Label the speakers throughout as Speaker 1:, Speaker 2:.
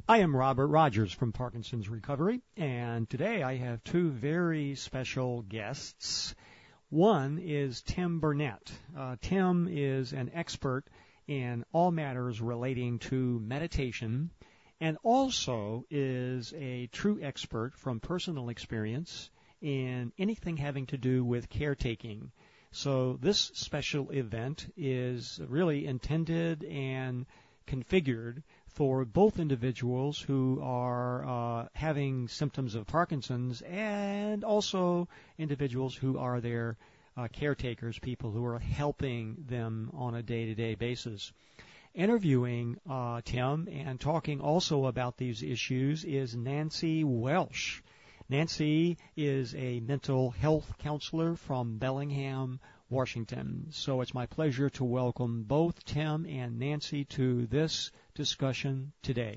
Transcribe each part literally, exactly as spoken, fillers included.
Speaker 1: I am Robert Rogers from Parkinson's Recovery, and today I have two very special guests. One is Tim Burnett. Uh, Tim is an expert in all matters relating to meditation and also is a true expert from personal experience in anything having to do with caretaking. So this special event is really intended and configured for both individuals who are uh, having symptoms of Parkinson's and also individuals who are their uh, caretakers, people who are helping them on a day-to-day basis. Interviewing uh, Tim and talking also about these issues is Nancy Welsh. Nancy is a mental health counselor from Bellingham, Washington. So it's my pleasure to welcome both Tim and Nancy to this discussion today.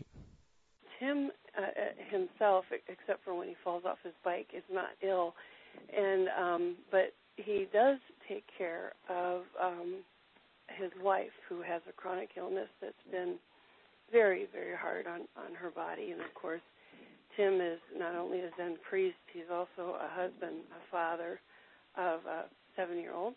Speaker 2: Tim uh, himself, except for when he falls off his bike, is not ill, and um, but he does take care of um, his wife, who has a chronic illness that's been very, very hard on, on her body. And, of course, Tim is not only a Zen priest, he's also a husband, a father of a seven-year-old,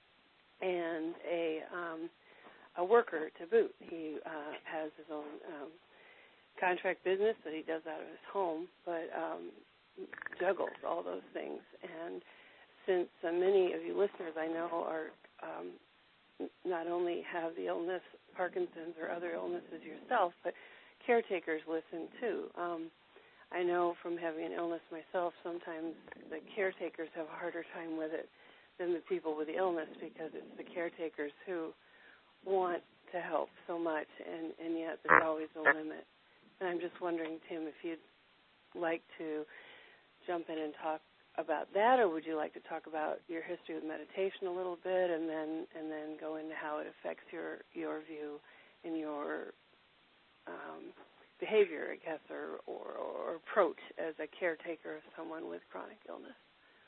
Speaker 2: and a um, a worker to boot. He uh, has his own um, contract business that he does out of his home, but um, juggles all those things. And since uh, many of you listeners I know are um, not only have the illness, Parkinson's or other illnesses yourself, but caretakers listen too. Um, I know from having an illness myself, sometimes the caretakers have a harder time with it than the people with the illness, because it's the caretakers who want to help so much, and, and yet there's always a limit. And I'm just wondering, Tim, if you'd like to jump in and talk about that, or would you like to talk about your history with meditation a little bit, and then and then go into how it affects your your view and your um, behavior, I guess, or, or, or approach as a caretaker of someone with chronic illness?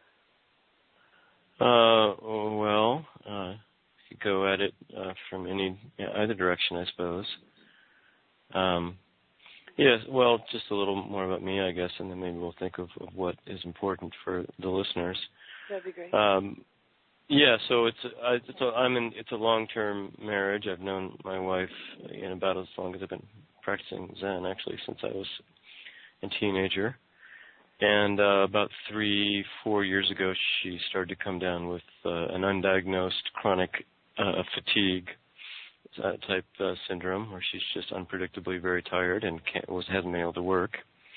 Speaker 3: Uh, well, uh, you could go at it uh, from any yeah, either direction, I suppose. Um, yes, well, just a little more about me, I guess, and then maybe we'll think of, of what is important for the listeners.
Speaker 2: That'd be great.
Speaker 3: Um, yeah, so it's uh, it's a, I'm in it's a long-term marriage. I've known my wife in about as long as I've been practicing Zen, actually, since I was a teenager. And uh, about three, four years ago, she started to come down with uh, an undiagnosed chronic uh, fatigue uh, type uh, syndrome, where she's just unpredictably very tired and can't, was hasn't been able to work.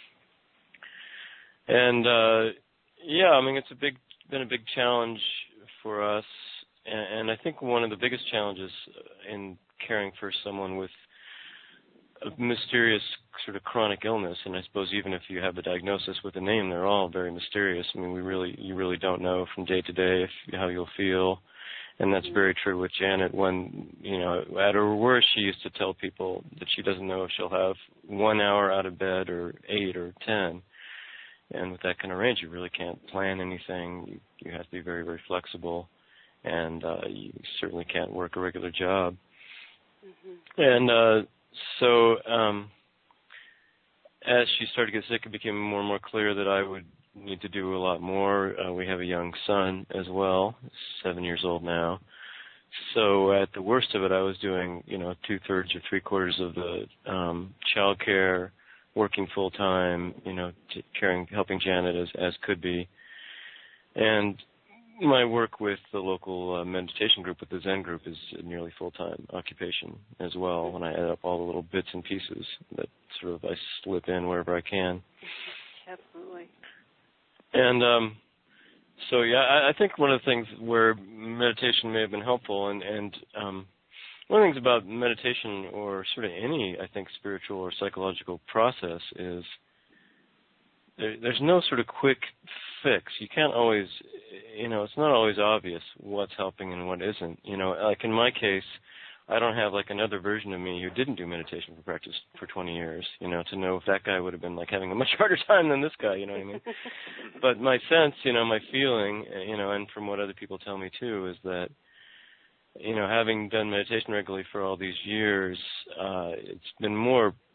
Speaker 3: And uh, yeah, I mean, it's a big been a big challenge for us, and, and I think one of the biggest challenges in caring for someone with a mysterious sort of chronic illness, and I suppose even if you have a diagnosis with a name, they're all very mysterious. I mean, we really, you really don't know from day to day if, how you'll feel, and that's very true with Janet. When, you know, at her worst, she used to tell people that she doesn't know if she'll have one hour out of bed or eight or ten, and with that kind of range, you really can't plan anything. You, you have to be very, very flexible, and uh, you certainly can't work a regular job. Mm-hmm. And uh, So um, as she started to get sick, it became more and more clear that I would need to do a lot more. Uh, we have a young son as well, seven years old now. So at the worst of it, I was doing, you know, two-thirds or three-quarters of the um, child care, working full-time, you know, t- caring, helping Janet as, as could be. And my work with the local uh, meditation group, with the Zen group, is a nearly full-time occupation as well, when I add up all the little bits and pieces that sort of I slip in wherever I can.
Speaker 2: Absolutely.
Speaker 3: And um, so, yeah, I, I think one of the things where meditation may have been helpful, and, and um, one of the things about meditation, or sort of any, I think, spiritual or psychological process, is there, there's no sort of quick fix. You can't always, you know, it's not always obvious what's helping and what isn't. You know, like in my case, I don't have like another version of me who didn't do meditation for practice for twenty years, you know, to know if that guy would have been like having a much harder time than this guy, you know what I mean? But my sense, you know, my feeling, you know, and from what other people tell me too, is that, you know, having done meditation regularly for all these years, uh, it's been more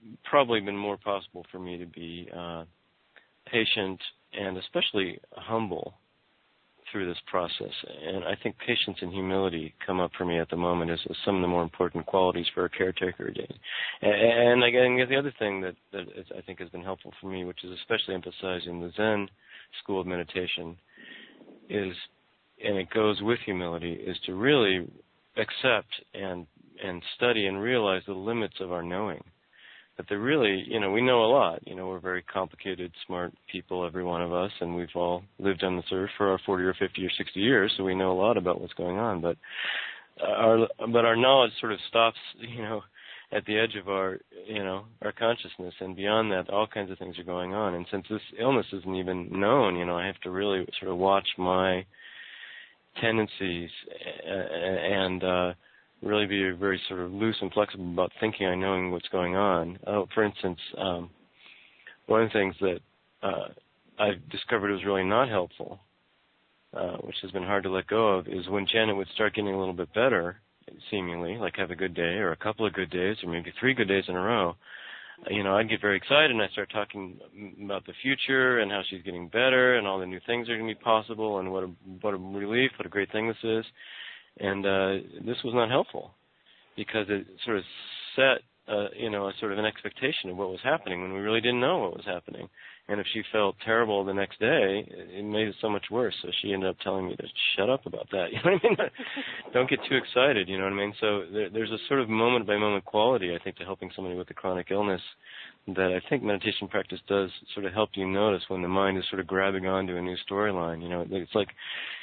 Speaker 3: probably been more possible for me to be uh, patient and especially humble through this process. And I think patience and humility come up for me at the moment as, as some of the more important qualities for a caretaker. And, and again, the other thing that, that is, I think has been helpful for me, which is especially emphasized in the Zen school of meditation, is, and it goes with humility, is to really accept and and study and realize the limits of our knowing. That they're really, you know, we know a lot. You know, we're very complicated, smart people, every one of us, and we've all lived on this earth for our forty or fifty or sixty years, so we know a lot about what's going on. But our but our knowledge sort of stops, you know, at the edge of our, you know, our consciousness, and beyond that, all kinds of things are going on. And since this illness isn't even known, you know, I have to really sort of watch my tendencies and uh, really be very sort of loose and flexible about thinking and knowing what's going on. Oh, for instance, um, one of the things that uh, I've discovered was really not helpful, uh, which has been hard to let go of, is when Janet would start getting a little bit better, seemingly, like have a good day or a couple of good days or maybe three good days in a row, you know, I'd get very excited and I'd start talking about the future and how she's getting better and all the new things are going to be possible and what a, what a relief, what a great thing this is. And uh, this was not helpful because it sort of set, uh, you know, a sort of an expectation of what was happening when we really didn't know what was happening. And if she felt terrible the next day, it made it so much worse. So she ended up telling me to shut up about that. You know what I mean? Don't get too excited, you know what I mean? So there, there's a sort of moment-by-moment quality, I think, to helping somebody with a chronic illness that I think meditation practice does sort of help you notice when the mind is sort of grabbing onto a new storyline. You know, it's like,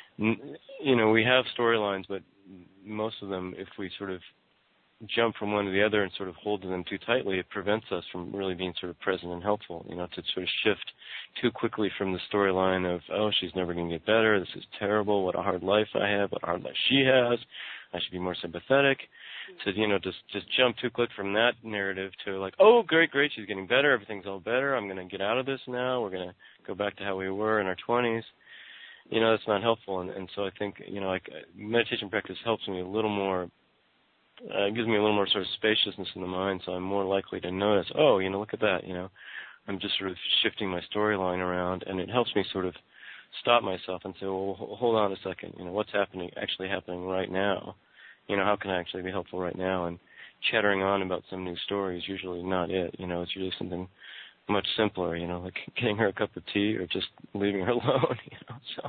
Speaker 3: you know, we have storylines, but most of them, if we sort of jump from one to the other and sort of hold to them too tightly, it prevents us from really being sort of present and helpful, you know, to sort of shift too quickly from the storyline of, oh, she's never going to get better, this is terrible, what a hard life I have, what a hard life she has, I should be more sympathetic, to, you know, just just jump too quick from that narrative to like, oh, great, great, she's getting better, everything's all better, I'm going to get out of this now, we're going to go back to how we were in our twenties. You know, that's not helpful, and, and so I think, you know, like meditation practice helps me a little more. Uh, it gives me a little more sort of spaciousness in the mind, so I'm more likely to notice, oh, you know, look at that, you know. I'm just sort of shifting my storyline around, and it helps me sort of stop myself and say, well, hold on a second, you know, what's happening, actually happening right now? You know, how can I actually be helpful right now? And chattering on about some new story is usually not it, you know, it's usually something much simpler, you know, like getting her a cup of tea or just leaving her alone, you know, so.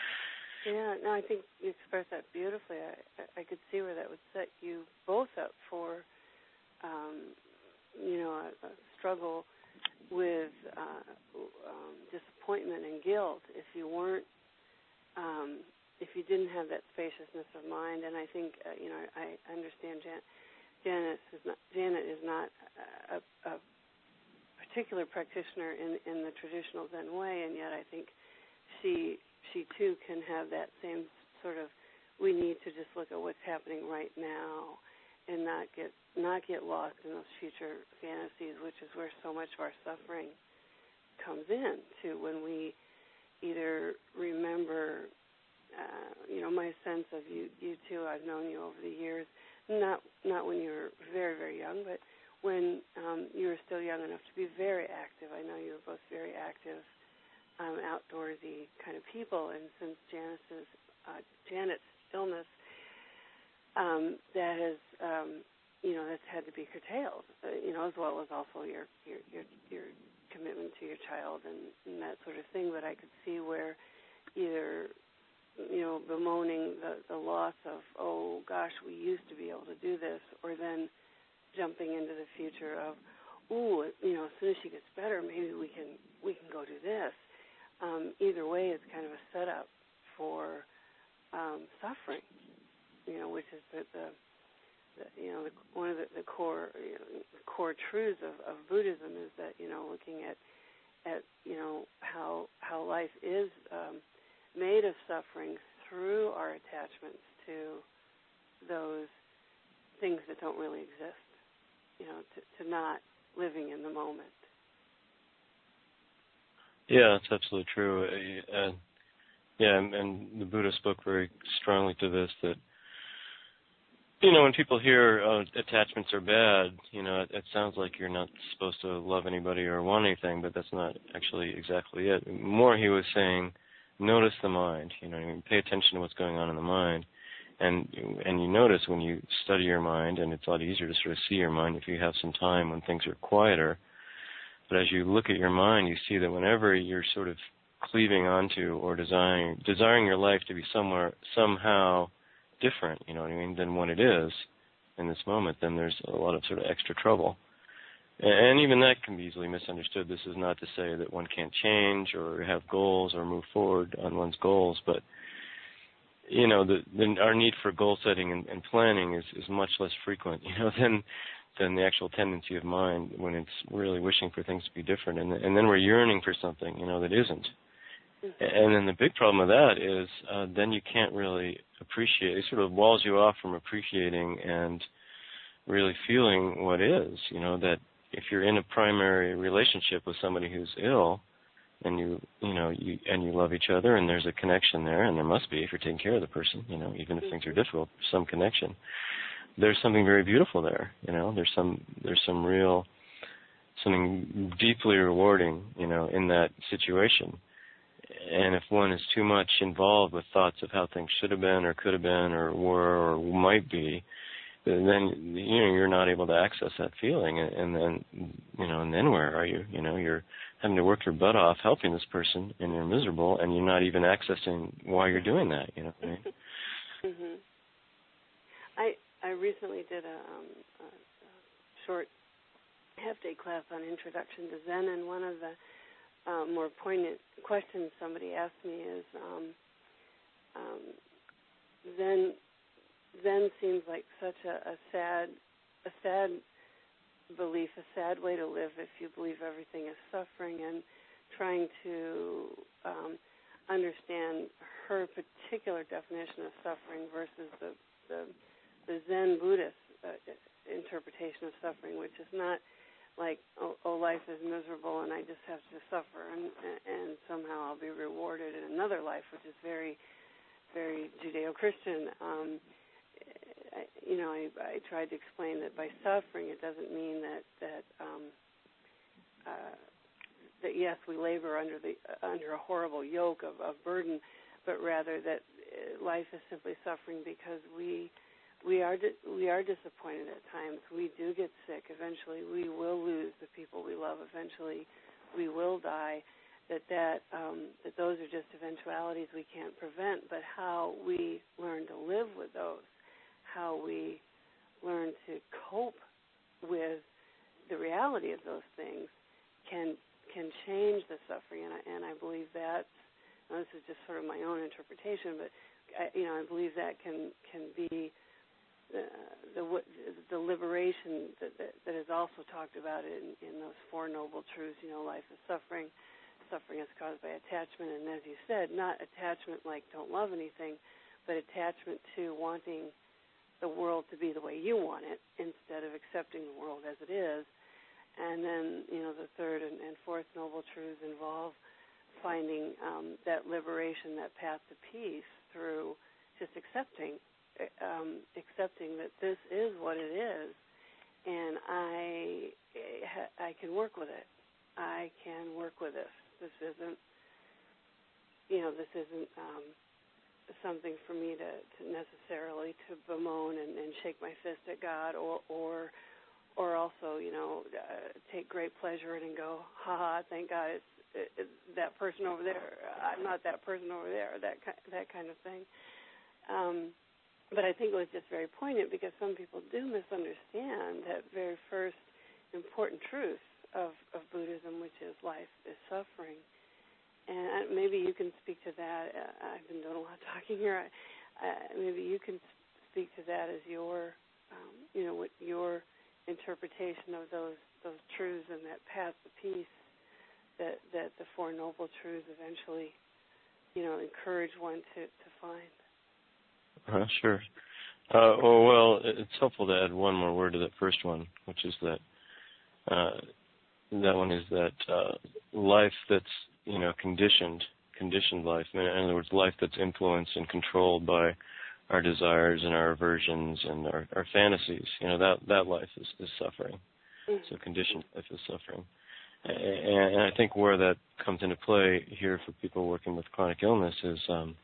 Speaker 2: Yeah, no, I think you expressed that beautifully. I, I could see where that would set you both up for, um, you know, a, a struggle with uh, um, disappointment and guilt if you weren't, um, if you didn't have that spaciousness of mind. And I think, uh, you know, I understand Jan- Janet is not, Janet is not a, a particular practitioner in, in the traditional Zen way, and yet I think she she too can have that same sort of, we need to just look at what's happening right now and not get not get lost in those future fantasies, which is where so much of our suffering comes in to, when we either remember, uh, you know, my sense of you you two, I've known you over the years, not not when you were very, very young, but when um, you were still young enough to be very active. I know you were both very active, um, outdoorsy kind of people, and since Janice's, uh, Janet's illness, um, that has, um, you know, that's had to be curtailed, uh, you know, as well as also your your your, your commitment to your child and, and that sort of thing. But I could see where either, you know, bemoaning the, the loss of, oh, gosh, we used to be able to do this, or then jumping into the future of, ooh, you know, as soon as she gets better, maybe we can we can go do this. Um, either way, it's kind of a setup for um, suffering, you know, which is the, the, the you know, the, one of the, the core you know, core truths of, of Buddhism is that, you know, looking at at you know how how life is um, made of suffering through our attachments to those things that don't really exist, you know, to, to not living in the moment.
Speaker 3: Yeah, that's absolutely true. Uh, yeah, and, and the Buddha spoke very strongly to this, that you know, when people hear uh, attachments are bad, you know, it, it sounds like you're not supposed to love anybody or want anything, but that's not actually exactly it. More, he was saying, notice the mind. You know, I mean, pay attention to what's going on in the mind, and and you notice when you study your mind, and it's a lot easier to sort of see your mind if you have some time when things are quieter. But as you look at your mind, you see that whenever you're sort of cleaving onto or desiring desiring your life to be somewhere somehow different, you know what I mean, than what it is in this moment, then there's a lot of sort of extra trouble. And even that can be easily misunderstood. This is not to say that one can't change or have goals or move forward on one's goals, but, you know, the, the, our need for goal setting and, and planning is, is much less frequent, you know, than than the actual tendency of mind when it's really wishing for things to be different. And, and then we're yearning for something, you know, that isn't. And then the big problem with that is uh, then you can't really appreciate. It sort of walls you off from appreciating and really feeling what is. You know, that if you're in a primary relationship with somebody who's ill, and you you know you and you love each other, and there's a connection there, and there must be if you're taking care of the person. You know, even if things are difficult, some connection. There's something very beautiful there. You know, there's some there's some real something deeply rewarding. You know, in that situation. And if one is too much involved with thoughts of how things should have been or could have been or were or might be, then, you know, you're not able to access that feeling. And then, you know, and then where are you? You know, you're having to work your butt off helping this person, and you're miserable, and you're not even accessing why you're doing that, you know what I mean?
Speaker 2: Mm-hmm. I, I recently did a, um, a, a short half-day class on Introduction to Zen, and one of the Uh, more poignant questions somebody asked me is, um, um, Zen, Zen seems like such a, a sad, a sad belief, a sad way to live if you believe everything is suffering, and trying to um, understand her particular definition of suffering versus the the, the Zen Buddhist uh, interpretation of suffering, which is not like, oh, oh, life is miserable and I just have to suffer, and and somehow I'll be rewarded in another life, which is very, very Judeo-Christian. Um, I, you know, I, I tried to explain that by suffering, it doesn't mean that that um, uh, that yes, we labor under the under a horrible yoke of, of burden, but rather that life is simply suffering because we. We are di- we are disappointed at times. We do get sick. Eventually, we will lose the people we love. Eventually, we will die. That that um, that those are just eventualities we can't prevent. But how we learn to live with those, how we learn to cope with the reality of those things, can can change the suffering. And I, and I believe that. Now this is just sort of my own interpretation, but I, you know I believe that can can be. The, the the liberation that, that, that is also talked about in, in those Four Noble Truths. You know, life is suffering. Suffering is caused by attachment, and as you said, not attachment like don't love anything, but attachment to wanting the world to be the way you want it instead of accepting the world as it is. And then, you know, the third and, and fourth Noble Truths involve finding um, that liberation, that path to peace through just accepting. Um, accepting that this is what it is, and I I can work with it. I can work with this. This isn't, you know, this isn't um, something for me to, to necessarily to bemoan and, and shake my fist at God, or or or also, you know, uh, take great pleasure in and go, ha ha, thank God it's, it, it's that person over there. I'm not that person over there. That that kind of thing. Um, But I think it was just very poignant because some people do misunderstand that very first important truth of, of Buddhism, which is life is suffering. And maybe you can speak to that. Uh, I've been doing a lot of talking here. Uh, maybe you can speak to that as your, um, you know, what your interpretation of those those truths and that path to peace that, that the Four Noble Truths eventually, you know, encourage one to, to find.
Speaker 3: Uh, sure. Uh, well, well, it's helpful to add one more word to that first one, which is that uh, that one is that uh, life that's, you know, conditioned, conditioned life. In other words, life that's influenced and controlled by our desires and our aversions and our, our fantasies. You know, that, that life is, is suffering. Mm-hmm. So conditioned life is suffering. And, and I think where that comes into play here for people working with chronic illness is um,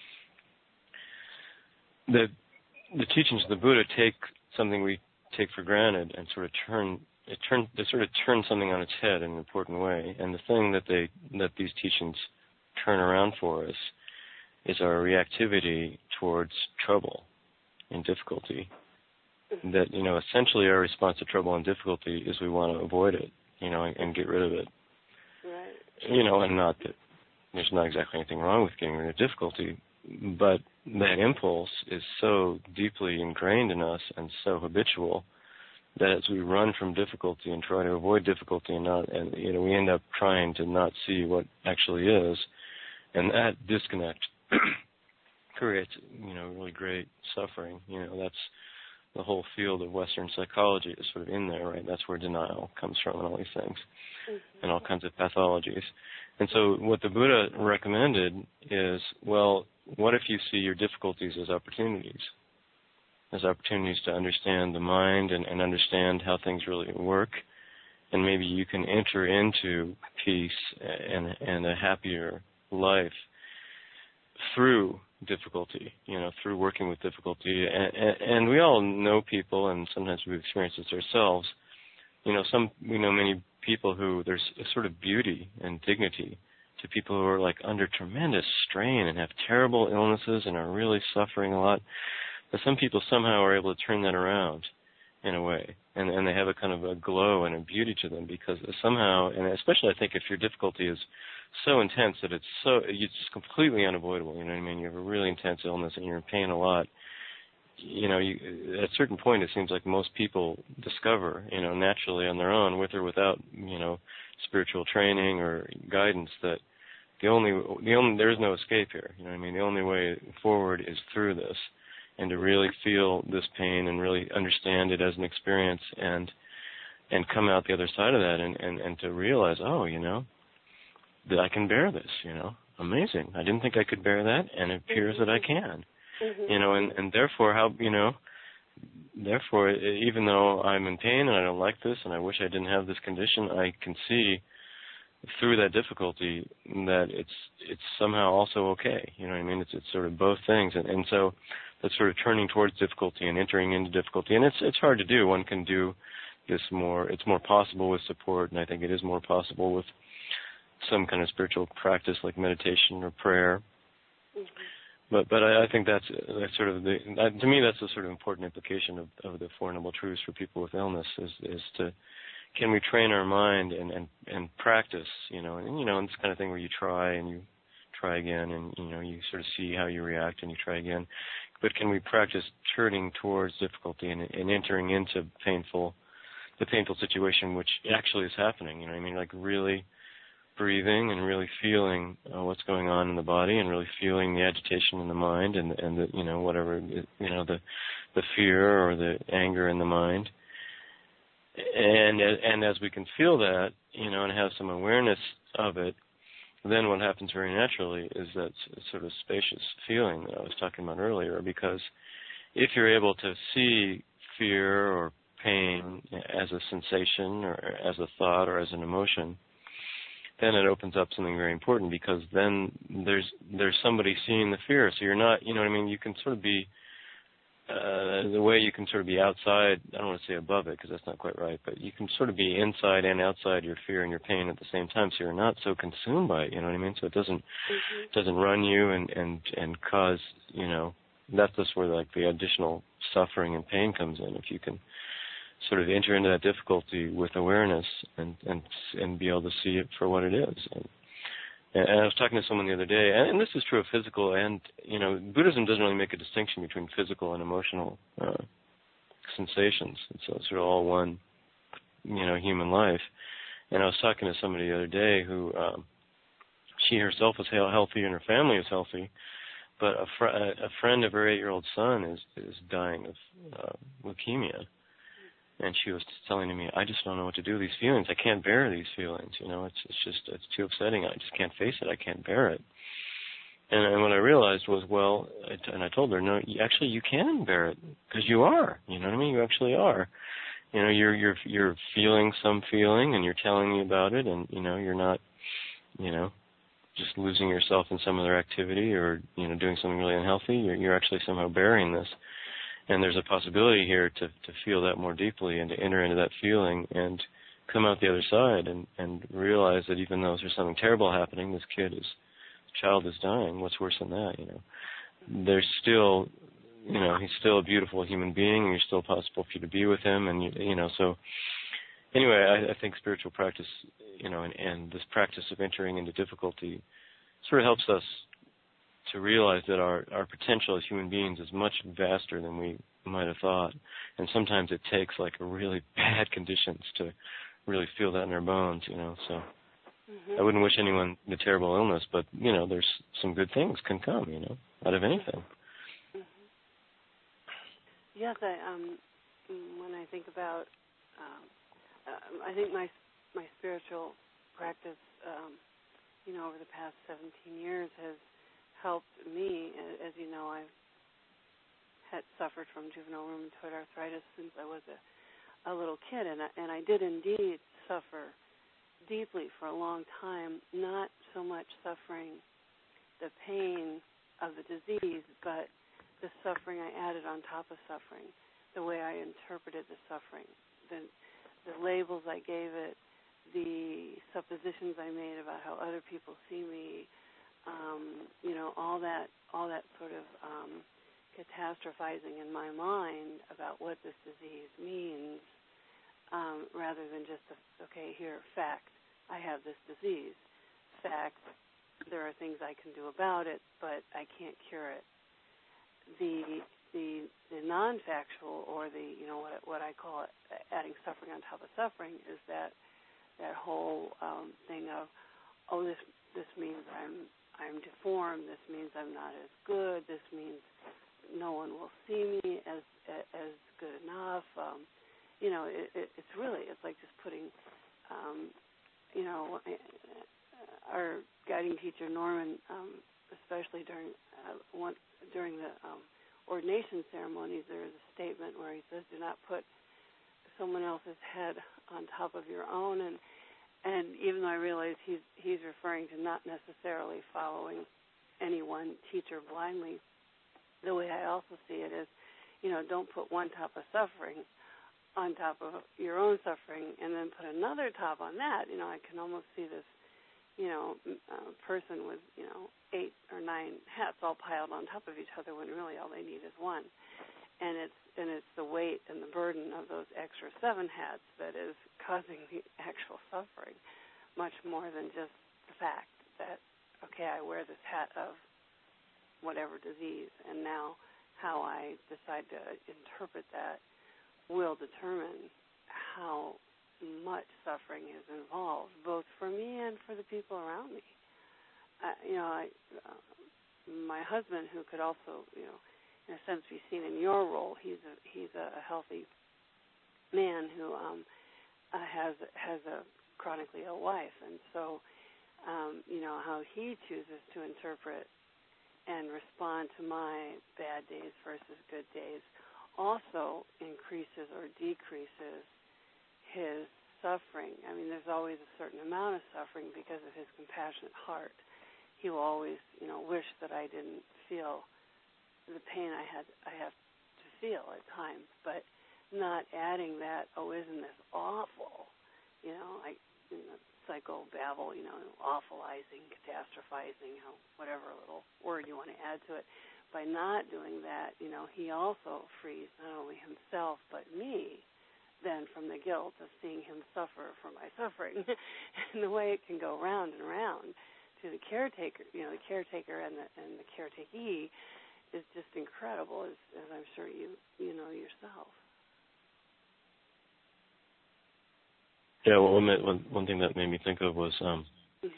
Speaker 3: the the teachings of the Buddha take something we take for granted and sort of turn it turn they sort of turn something on its head in an important way. And the thing that they that these teachings turn around for us is our reactivity towards trouble and difficulty. That, you know, essentially our response to trouble and difficulty is we want to avoid it, you know, and, and get rid of it.
Speaker 2: Right.
Speaker 3: You know, and not that there's not exactly anything wrong with getting rid of difficulty, but that impulse is so deeply ingrained in us and so habitual that as we run from difficulty and try to avoid difficulty and not, and you know, we end up trying to not see what actually is, and that disconnect creates, you know, really great suffering. You know, that's the whole field of Western psychology is sort of in there, right? That's where denial comes from and all these things, mm-hmm. and all kinds of pathologies. And so what the Buddha recommended is, well, what if you see your difficulties as opportunities, as opportunities to understand the mind and, and understand how things really work, and maybe you can enter into peace and, and a happier life through difficulty, you know, through working with difficulty. And, and, and we all know people, and sometimes we've experienced this ourselves, you know, some, we know many people who there's a sort of beauty and dignity to people who are like under tremendous strain and have terrible illnesses and are really suffering a lot. But some people somehow are able to turn that around in a way, and, and they have a kind of a glow and a beauty to them because somehow, and especially I think if your difficulty is so intense that it's so, it's completely unavoidable, you know what I mean? You have a really intense illness and you're in pain a lot. You know, you, at a certain point, it seems like most people discover, you know, naturally on their own, with or without, you know, spiritual training or guidance, that the only, the only, there is no escape here. You know what I mean? The only way forward is through this, and to really feel this pain and really understand it as an experience, and and come out the other side of that, and, and, and to realize, oh, you know, that I can bear this. You know, amazing. I didn't think I could bear that, and it appears that I can. Mm-hmm. You know, and, and therefore, how, you know, therefore, even though I'm in pain and I don't like this and I wish I didn't have this condition, I can see through that difficulty that it's it's somehow also okay. You know what I mean? It's it's sort of both things, and, and so that's sort of turning towards difficulty and entering into difficulty, and it's it's hard to do. One can do this more. It's more possible with support, and I think it is more possible with some kind of spiritual practice like meditation or prayer. Mm-hmm. But but I, I think that's that's sort of the uh, to me that's a sort of important implication of, of the Four Noble Truths for people with illness is is to, can we train our mind and, and, and practice, you know, and you know, and this kind of thing where you try and you try again and you know you sort of see how you react and you try again. But can we practice turning towards difficulty and, and entering into painful the painful situation which actually is happening, you know what I mean, like really breathing and really feeling uh, what's going on in the body and really feeling the agitation in the mind and and the, you know, whatever, you know, the the fear or the anger in the mind. And and as we can feel that, you know, and have some awareness of it, then what happens very naturally is that sort of spacious feeling that I was talking about earlier, because if you're able to see fear or pain as a sensation or as a thought or as an emotion, then it opens up something very important, because then there's there's somebody seeing the fear. So you're not, you know what I mean, you can sort of be, uh, the way you can sort of be outside, I don't want to say above it because that's not quite right, but you can sort of be inside and outside your fear and your pain at the same time, so you're not so consumed by it, you know what I mean? So it doesn't mm-hmm. doesn't run you and, and, and cause, you know, that's just where like the additional suffering and pain comes in, if you can sort of enter into that difficulty with awareness and and and be able to see it for what it is. And, and I was talking to someone the other day, and, and this is true of physical and, you know, Buddhism doesn't really make a distinction between physical and emotional uh, sensations. It's sort of all one, you know, human life. And I was talking to somebody the other day who, um, she herself was healthy and her family is healthy, but a, fr- a friend of her eight-year-old son is, is dying of uh, leukemia. And she was telling me, I just don't know what to do with these feelings. I can't bear these feelings. You know, it's it's just, it's too upsetting. I just can't face it. I can't bear it. And, and what I realized was, well, I t- and I told her, no, you, actually you can bear it because you are. You know what I mean? You actually are. You know, you're you're you're feeling some feeling, and you're telling me about it, and you know, you're not, you know, just losing yourself in some other activity or you know doing something really unhealthy. You're you're actually somehow bearing this, and there's a possibility here to to feel that more deeply and to enter into that feeling and come out the other side and and realize that even though there's something terrible happening, this kid is. Child is dying. What's worse than that, you know? There's still, you know, he's still a beautiful human being, and it's still possible for you to be with him, and, you, you know, so anyway, I, I think spiritual practice, you know, and, and this practice of entering into difficulty sort of helps us to realize that our, our potential as human beings is much vaster than we might have thought, and sometimes it takes, like, really bad conditions to really feel that in our bones, you know, so... Mm-hmm. I wouldn't wish anyone the terrible illness, but, you know, there's some good things can come, you know, out of anything.
Speaker 2: Mm-hmm. Yes, I, um, when I think about, um, uh, I think my my spiritual practice, um, you know, over the past seventeen years has helped me. As you know, I've had suffered from juvenile rheumatoid arthritis since I was a, a little kid, and I, and I did indeed suffer deeply for a long time, not so much suffering the pain of the disease, but the suffering I added on top of suffering, the way I interpreted the suffering, the, the labels I gave it, the suppositions I made about how other people see me, um, you know, all that, all that sort of um, catastrophizing in my mind about what this disease means, um, rather than just, a, okay, here, fact. I have this disease. Fact, there are things I can do about it, but I can't cure it. The the the non-factual, or the you know what what I call it, adding suffering on top of suffering, is that that whole um, thing of, oh, this this means I'm I'm deformed. This means I'm not as good. This means no one will see me as as good enough. Um, you know, it, it, it's really it's like just putting. Um, You know, our guiding teacher Norman, um, especially during uh, one, during the um, ordination ceremonies, there is a statement where he says, "Do not put someone else's head on top of your own." And and even though I realize he's he's referring to not necessarily following any one teacher blindly, the way I also see it is, you know, don't put one type of suffering on top of your own suffering, and then put another top on that. You know, I can almost see this, you know, uh, person with, you know, eight or nine hats all piled on top of each other when really all they need is one. And it's and it's the weight and the burden of those extra seven hats that is causing the actual suffering, much more than just the fact that, okay, I wear this hat of whatever disease, and now how I decide to interpret that will determine how much suffering is involved, both for me and for the people around me. Uh, you know, I, uh, my husband, who could also, you know, in a sense, be seen in your role, he's a he's a healthy man who um, uh, has has a chronically ill wife, and so, um, you know, how he chooses to interpret and respond to my bad days versus good days also increases or decreases his suffering. I mean, there's always a certain amount of suffering because of his compassionate heart. He will always, you know, wish that I didn't feel the pain I had I have to feel at times, but not adding that, oh, isn't this awful? You know, like you know, psychobabble, you know, awfulizing, catastrophizing, you know, whatever little word you want to add to it. By not doing that, you know, he also frees not only himself but me then from the guilt of seeing him suffer for my suffering. And the way it can go round and round to the caretaker, you know, the caretaker and the and the caretakee is just incredible, as, as I'm sure you you know yourself.
Speaker 3: Yeah, well, one one thing that made me think of was um,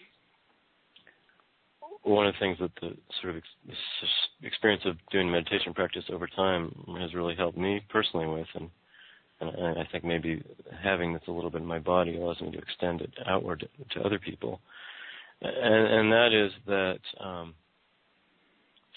Speaker 3: one of the things that the sort of ex- experience of doing meditation practice over time has really helped me personally with, and, and I think maybe having this a little bit in my body allows me to extend it outward to other people, and, and that is that um,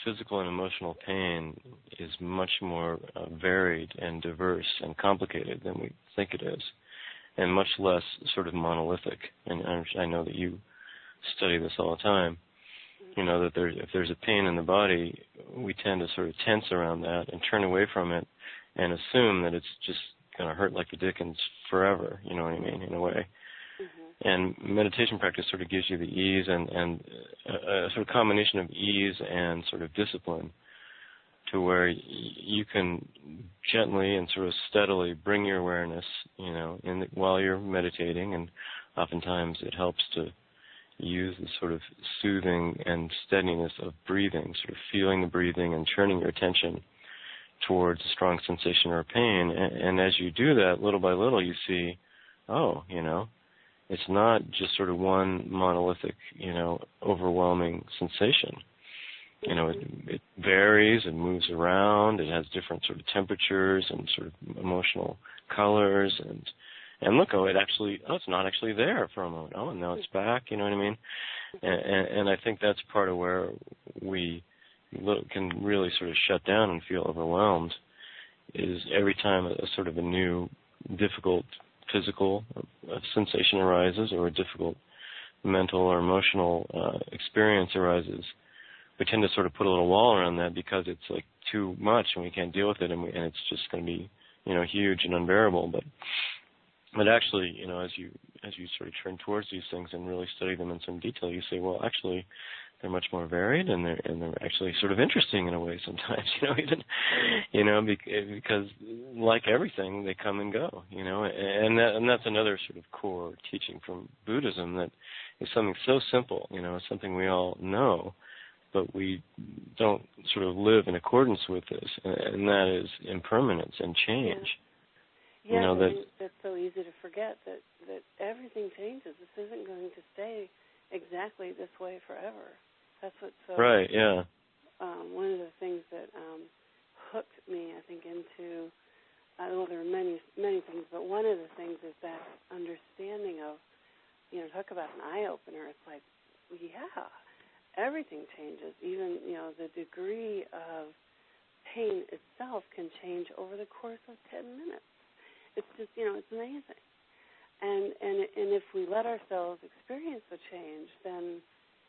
Speaker 3: physical and emotional pain is much more uh, varied and diverse and complicated than we think it is, and much less sort of monolithic. And I know that you study this all the time. You know, that there's, if there's a pain in the body, we tend to sort of tense around that and turn away from it and assume that it's just going to hurt like the dickens forever, you know what I mean, in a way. Mm-hmm. And meditation practice sort of gives you the ease and, and a, a sort of combination of ease and sort of discipline to where y- you can gently and sort of steadily bring your awareness, you know, in the, while you're meditating, and oftentimes it helps to use the sort of soothing and steadiness of breathing, sort of feeling the breathing and turning your attention towards a strong sensation or pain. And, and as you do that, little by little, you see, oh, you know, it's not just sort of one monolithic, you know, overwhelming sensation. You know, it, it varies and moves around. It has different sort of temperatures and sort of emotional colors. And and look, oh, it actually, oh, it's not actually there for a moment. Oh, and now it's back. You know what I mean? And, and, and I think that's part of where we look, can really sort of shut down and feel overwhelmed, is every time a, a sort of a new difficult physical uh, sensation arises, or a difficult mental or emotional uh, experience arises, we tend to sort of put a little wall around that because it's like too much and we can't deal with it, and, we, and it's just going to be, you know, huge and unbearable. But but actually, you know, as you as you sort of turn towards these things and really study them in some detail, you say, well, actually, they're much more varied, and they're and they're actually sort of interesting in a way sometimes, you know, even, you know, because like everything, they come and go, you know, and that and that's another sort of core teaching from Buddhism, that is something so simple, you know, it's something we all know, but we don't sort of live in accordance with this, and that is impermanence and change.
Speaker 2: Yeah.
Speaker 3: You
Speaker 2: Yeah,
Speaker 3: know, that
Speaker 2: that's so easy to forget, that, that everything changes. This isn't going to stay exactly this way forever. That's what's so...
Speaker 3: Right, yeah.
Speaker 2: Um, one of the things that um, hooked me, I think, into... Uh, well, there are many, many things, but one of the things is that understanding of, you know, talk about an eye-opener. It's like, yeah, everything changes. Even, you know, the degree of pain itself can change over the course of ten minutes. It's just, you know, it's amazing. And and and if we let ourselves experience the change, then,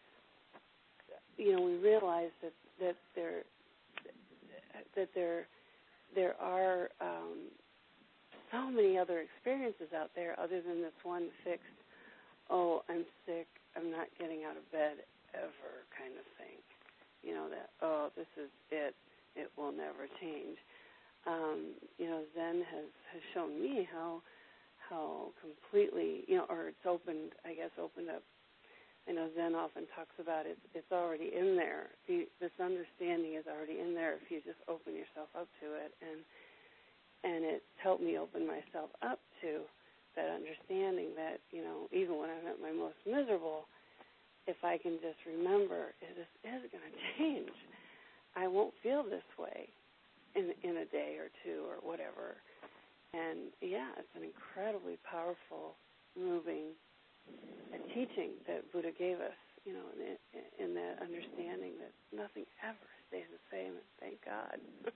Speaker 2: you know, we realize that that there that there there are um, so many other experiences out there other than this one fixed, oh, I'm sick, I'm not getting out of bed ever kind of thing. You know, that, oh, this is it, it will never change. Um, you know, Zen has, has shown me how how completely, you know, or it's opened, I guess, opened up. I know Zen often talks about it. It's already in there. The, this understanding is already in there if you just open yourself up to it. And and it's helped me open myself up to that understanding that, you know, even when I'm at my most miserable, if I can just remember, this is going to change. I won't feel this way in in a day or two or whatever. And, yeah, it's an incredibly powerful, moving teaching that Buddha gave us, you know, in, in that understanding that nothing ever stays the same, and thank God.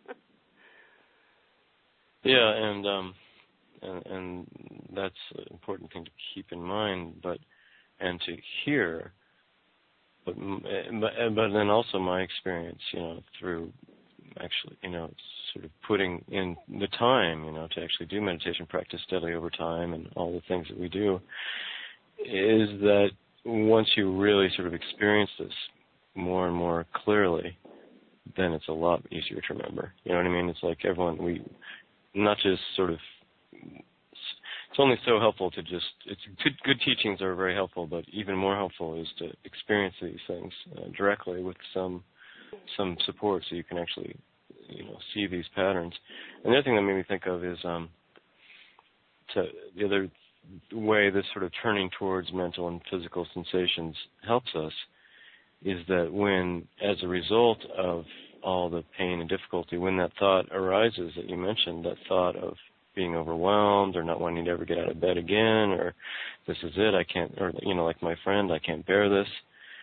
Speaker 3: Yeah, and, um, and and that's an important thing to keep in mind, but and to hear, but but, but then also my experience, you know, through actually, you know, sort of putting in the time, you know, to actually do meditation practice steadily over time and all the things that we do, is that once you really sort of experience this more and more clearly, then it's a lot easier to remember. You know what I mean? It's like everyone, we, not just sort of, it's only so helpful to just, it's good, good teachings are very helpful, but even more helpful is to experience these things uh, directly with some some support, so you can actually, you know, see these patterns. And the other thing that made me think of is um, to, the other way this sort of turning towards mental and physical sensations helps us is that when, as a result of all the pain and difficulty, when that thought arises that you mentioned, that thought of being overwhelmed or not wanting to ever get out of bed again, or this is it, I can't, or, you know, like my friend, I can't bear this,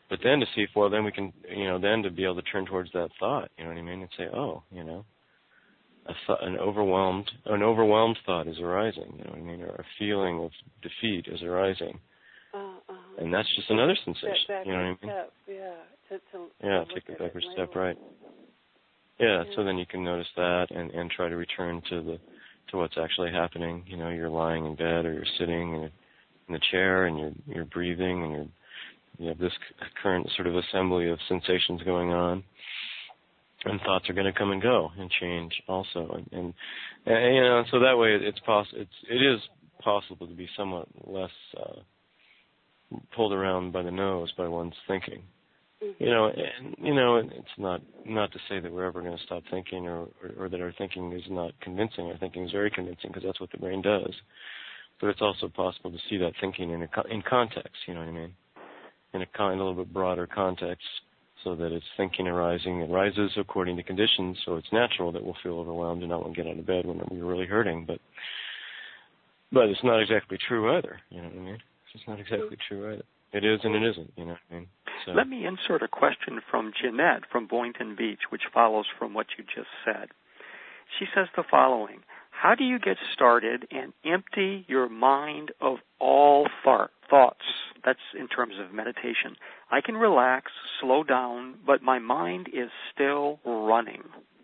Speaker 3: But then to see if, well, then we can, you know, then to be able to turn towards that thought, you know what I mean, and say, oh, you know, a th- an overwhelmed, an overwhelmed thought is arising, you know what I mean, or a feeling of defeat is arising.
Speaker 2: Uh, uh-huh.
Speaker 3: And that's just another sensation,
Speaker 2: back
Speaker 3: you know what I mean?
Speaker 2: Step, yeah. To, to,
Speaker 3: yeah,
Speaker 2: to
Speaker 3: take the backward
Speaker 2: it
Speaker 3: step,
Speaker 2: later.
Speaker 3: right. Yeah,
Speaker 2: yeah,
Speaker 3: so then you can notice that and, and try to return to the to what's actually happening. You know, you're lying in bed or you're sitting in, a, in the chair and you're you're breathing and you're you have this current sort of assembly of sensations going on, and thoughts are going to come and go and change also, and, and, and you know, so that way it's poss- it's it is possible to be somewhat less uh, pulled around by the nose by one's thinking.
Speaker 2: mm-hmm.
Speaker 3: You know, and you know, it's not not to say that we're ever going to stop thinking, or, or or that our thinking is not convincing. Our thinking is very convincing because that's what the brain does. But it's also possible to see that thinking in a, in context. You know what I mean? In a kind, a little bit broader context, so that it's thinking arising. It rises according to conditions, so it's natural that we'll feel overwhelmed and not want to get out of bed when we're really hurting. But but it's not exactly true either. You know what I mean? It's not exactly true either. It is and it isn't. You know what I mean? So.
Speaker 4: Let me insert a question from Jeanette from Boynton Beach, which follows from what you just said. She says the following: how do you get started and empty your mind of all th- thoughts? That's in terms of meditation. I can relax, slow down, but my mind is still running.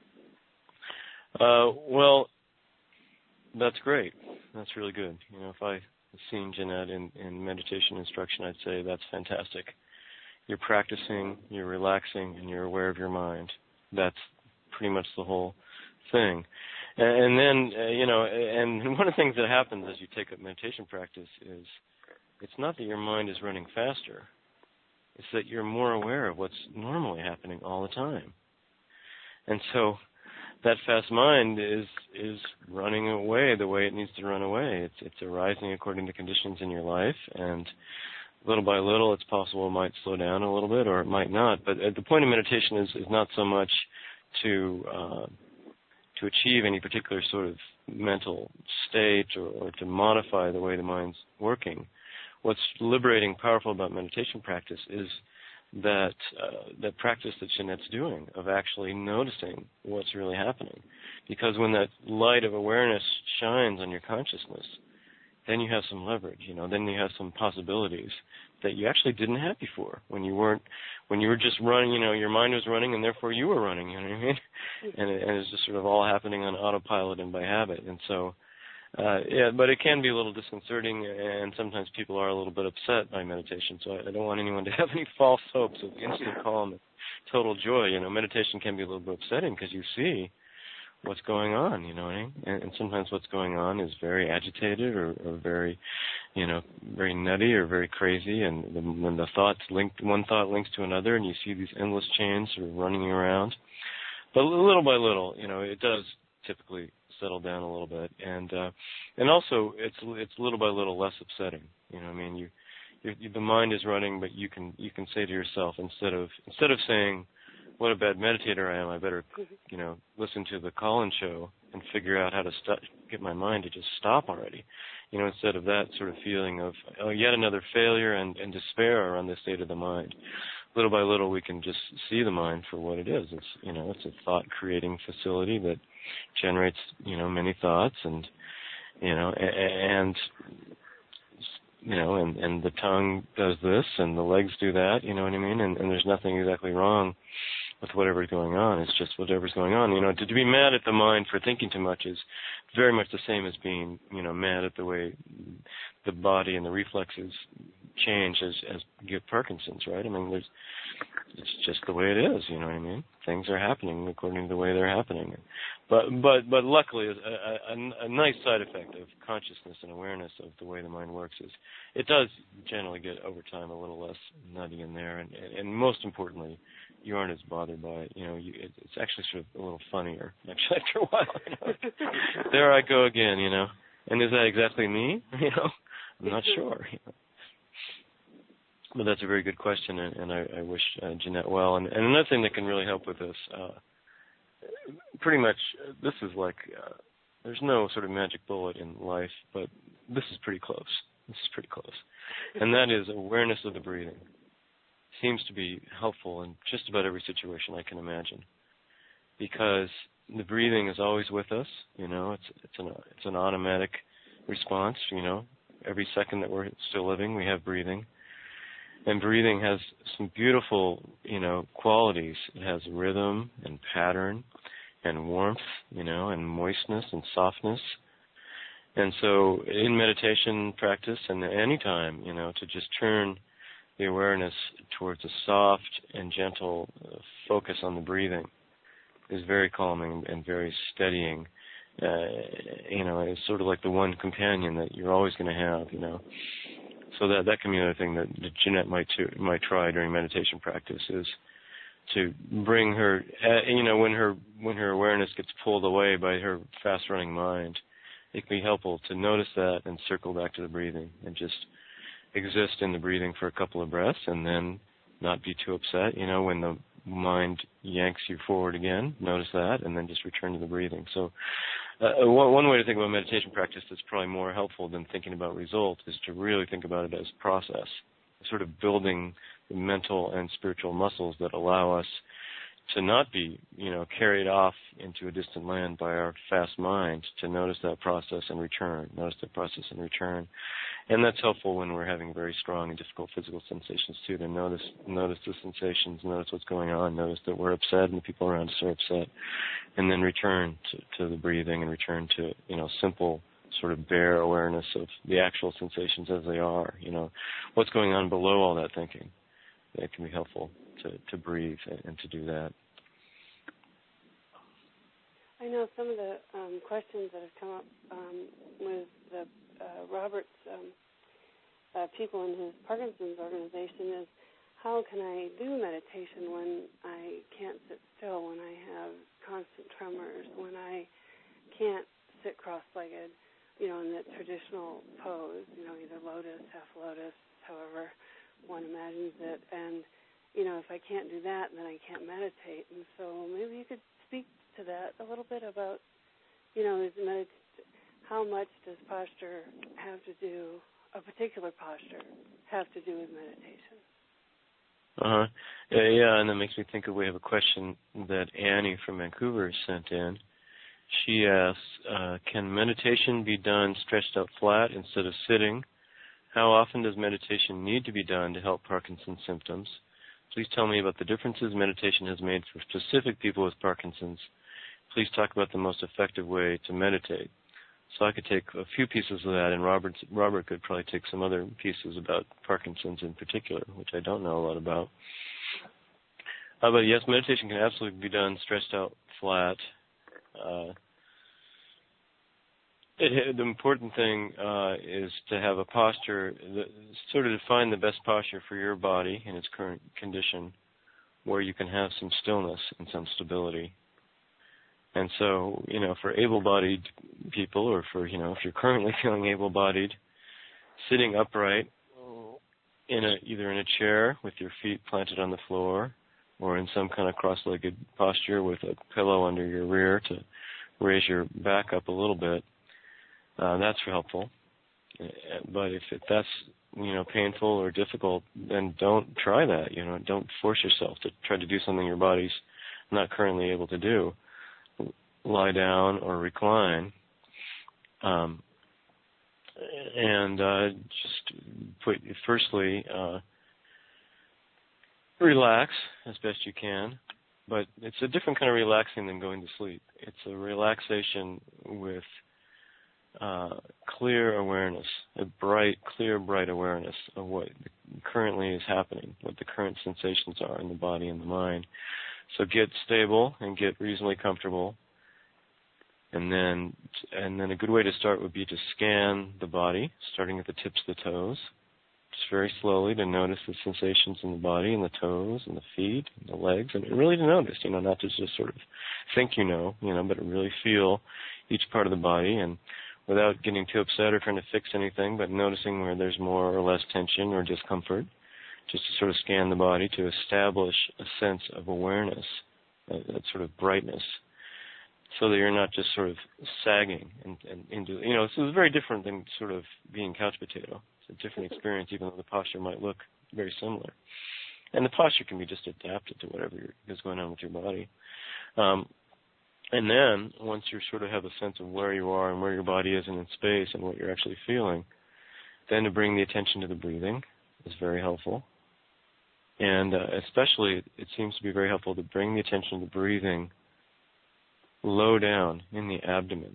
Speaker 3: Uh, well, that's great. That's really good. You know, if I seen Jeanette in, in meditation instruction, I'd say that's fantastic. You're practicing, you're relaxing, and you're aware of your mind. That's pretty much the whole thing. And, and then, uh, you know, and one of the things that happens as you take up meditation practice is it's not that your mind is running faster. It's that you're more aware of what's normally happening all the time. And so that fast mind is is running away the way it needs to run away. It's it's arising according to conditions in your life, and little by little it's possible it might slow down a little bit or it might not. But the point of meditation is, is not so much to uh, to achieve any particular sort of mental state or, or to modify the way the mind's working. What's liberating, powerful about meditation practice is that uh, that practice that Jeanette's doing of actually noticing what's really happening. Because when that light of awareness shines on your consciousness, then you have some leverage, you know, then you have some possibilities that you actually didn't have before when you weren't, when you were just running, you know, your mind was running and therefore you were running, you know what I mean? And, it, and it's just sort of all happening on autopilot and by habit. And so, uh, yeah, but it can be a little disconcerting, and sometimes people are a little bit upset by meditation, so I, I don't want anyone to have any false hopes of instant calm and total joy. You know, meditation can be a little bit upsetting because you see what's going on, you know what I mean? And, and sometimes what's going on is very agitated or, or very, you know, very nutty or very crazy, and the, when the thoughts link, one thought links to another, and you see these endless chains sort of running around. But little by little, you know, it does typically settle down a little bit, and uh, and also it's it's little by little less upsetting. You know, what I mean, you, you the mind is running, but you can you can say to yourself, instead of instead of saying, what a bad meditator I am, I better, you know, listen to the call-in show and figure out how to st- get my mind to just stop already. You know, instead of that sort of feeling of, oh, yet another failure and, and despair are on the state of the mind. Little by little, we can just see the mind for what it is. It's, you know, it's a thought-creating facility that generates, you know, many thoughts, and, you know, and, you know, and, and the tongue does this, and the legs do that, you know what I mean? And, and there's nothing exactly wrong with whatever's going on. It's just whatever's going on. You know, to, to be mad at the mind for thinking too much is very much the same as being, you know, mad at the way the body and the reflexes change as as get Parkinson's, right? I mean, there's it's just the way it is. You know what I mean? Things are happening according to the way they're happening. But but but luckily, a, a, a nice side effect of consciousness and awareness of the way the mind works is it does generally get over time a little less nutty in there, and and most importantly, you aren't as bothered by it. You know, you, it, it's actually sort of a little funnier actually after a while. You know? There I go again. You know, and is that exactly me? You know, I'm not sure. You know? But that's a very good question, and, and I, I wish uh, Jeanette well. And, and another thing that can really help with this, uh, pretty much, uh, this is like, uh, there's no sort of magic bullet in life, but this is pretty close. This is pretty close. And that is awareness of the breathing. seems to be helpful in just about every situation I can imagine, because the breathing is always with us. You know, it's it's an it's an automatic response. You know, every second that we're still living, we have breathing, and breathing has some beautiful, you know, qualities. It has rhythm and pattern, and warmth, you know, and moistness and softness. And so, in meditation practice and any time, you know, to just turn the awareness towards a soft and gentle uh, focus on the breathing is very calming and very steadying. Uh, you know, it's sort of like the one companion that you're always going to have, you know. So that that can be another thing that, that Jeanette might too, might try during meditation practice is to bring her, uh, you know, when her when her awareness gets pulled away by her fast-running mind, it can be helpful to notice that and circle back to the breathing and just exist in the breathing for a couple of breaths and then not be too upset. You know, when the mind yanks you forward again, notice that, and then just return to the breathing. So uh, one, one way to think about meditation practice that's probably more helpful than thinking about results is to really think about it as a process, sort of building the mental and spiritual muscles that allow us to not be, you know, carried off into a distant land by our fast mind, to notice that process and return, notice that process and return. And that's helpful when we're having very strong and difficult physical sensations too, to notice notice the sensations, notice what's going on, notice that we're upset and the people around us are upset, and then return to, to the breathing and return to, you know, simple sort of bare awareness of the actual sensations as they are, you know, what's going on below all that thinking. It can be helpful to, to breathe and, and to do that.
Speaker 2: I know some of the um, questions that have come up um, with the uh, Robert's um, uh, people in his Parkinson's organization is, how can I do meditation when I can't sit still, when I have constant tremors, when I can't sit cross-legged, you know, in the traditional pose, you know, either lotus, half lotus, however one imagines it, and, you know, if I can't do that, then I can't meditate. And so maybe you could speak to that a little bit about, you know, is medit- how much does posture have to do, a particular posture, have to do with meditation?
Speaker 3: Uh-huh. Yeah, yeah, and that makes me think of, we have a question that Annie from Vancouver sent in. She asks, uh, can meditation be done stretched out flat instead of sitting? How often does meditation need to be done to help Parkinson's symptoms? Please tell me about the differences meditation has made for specific people with Parkinson's. Please talk about the most effective way to meditate. So I could take a few pieces of that, and Robert, Robert could probably take some other pieces about Parkinson's in particular, which I don't know a lot about. Uh, but yes, meditation can absolutely be done stretched out flat. Uh, It, the important thing uh, is to have a posture, that, sort of to find the best posture for your body in its current condition, where you can have some stillness and some stability. And so, you know, for able-bodied people, or for, you know, if you're currently feeling able-bodied, sitting upright, in a, either in a chair with your feet planted on the floor, or in some kind of cross-legged posture with a pillow under your rear to raise your back up a little bit. Uh, that's helpful. But if it, that's, you know, painful or difficult, then don't try that. You know, don't force yourself to try to do something your body's not currently able to do. Lie down or recline, um, and uh, just put. Firstly, uh, relax as best you can. But it's a different kind of relaxing than going to sleep. It's a relaxation with Uh, clear awareness, a bright, clear, bright awareness of what currently is happening, what the current sensations are in the body and the mind. So get stable and get reasonably comfortable, and then and then a good way to start would be to scan the body, starting at the tips of the toes, just very slowly to notice the sensations in the body and the toes and the feet and the legs, and really to notice, you know, not to just sort of think you know, you know, but to really feel each part of the body, and without getting too upset or trying to fix anything, but noticing where there's more or less tension or discomfort, just to sort of scan the body to establish a sense of awareness, that, that sort of brightness, so that you're not just sort of sagging and, and into, you know, so it's very different than sort of being couch potato. It's a different experience, even though the posture might look very similar. And the posture can be just adapted to whatever is going on with your body. Um, and then, once you sort of have a sense of where you are and where your body is in space and what you're actually feeling, then to bring the attention to the breathing is very helpful. And uh, especially, it seems to be very helpful to bring the attention to the breathing low down in the abdomen.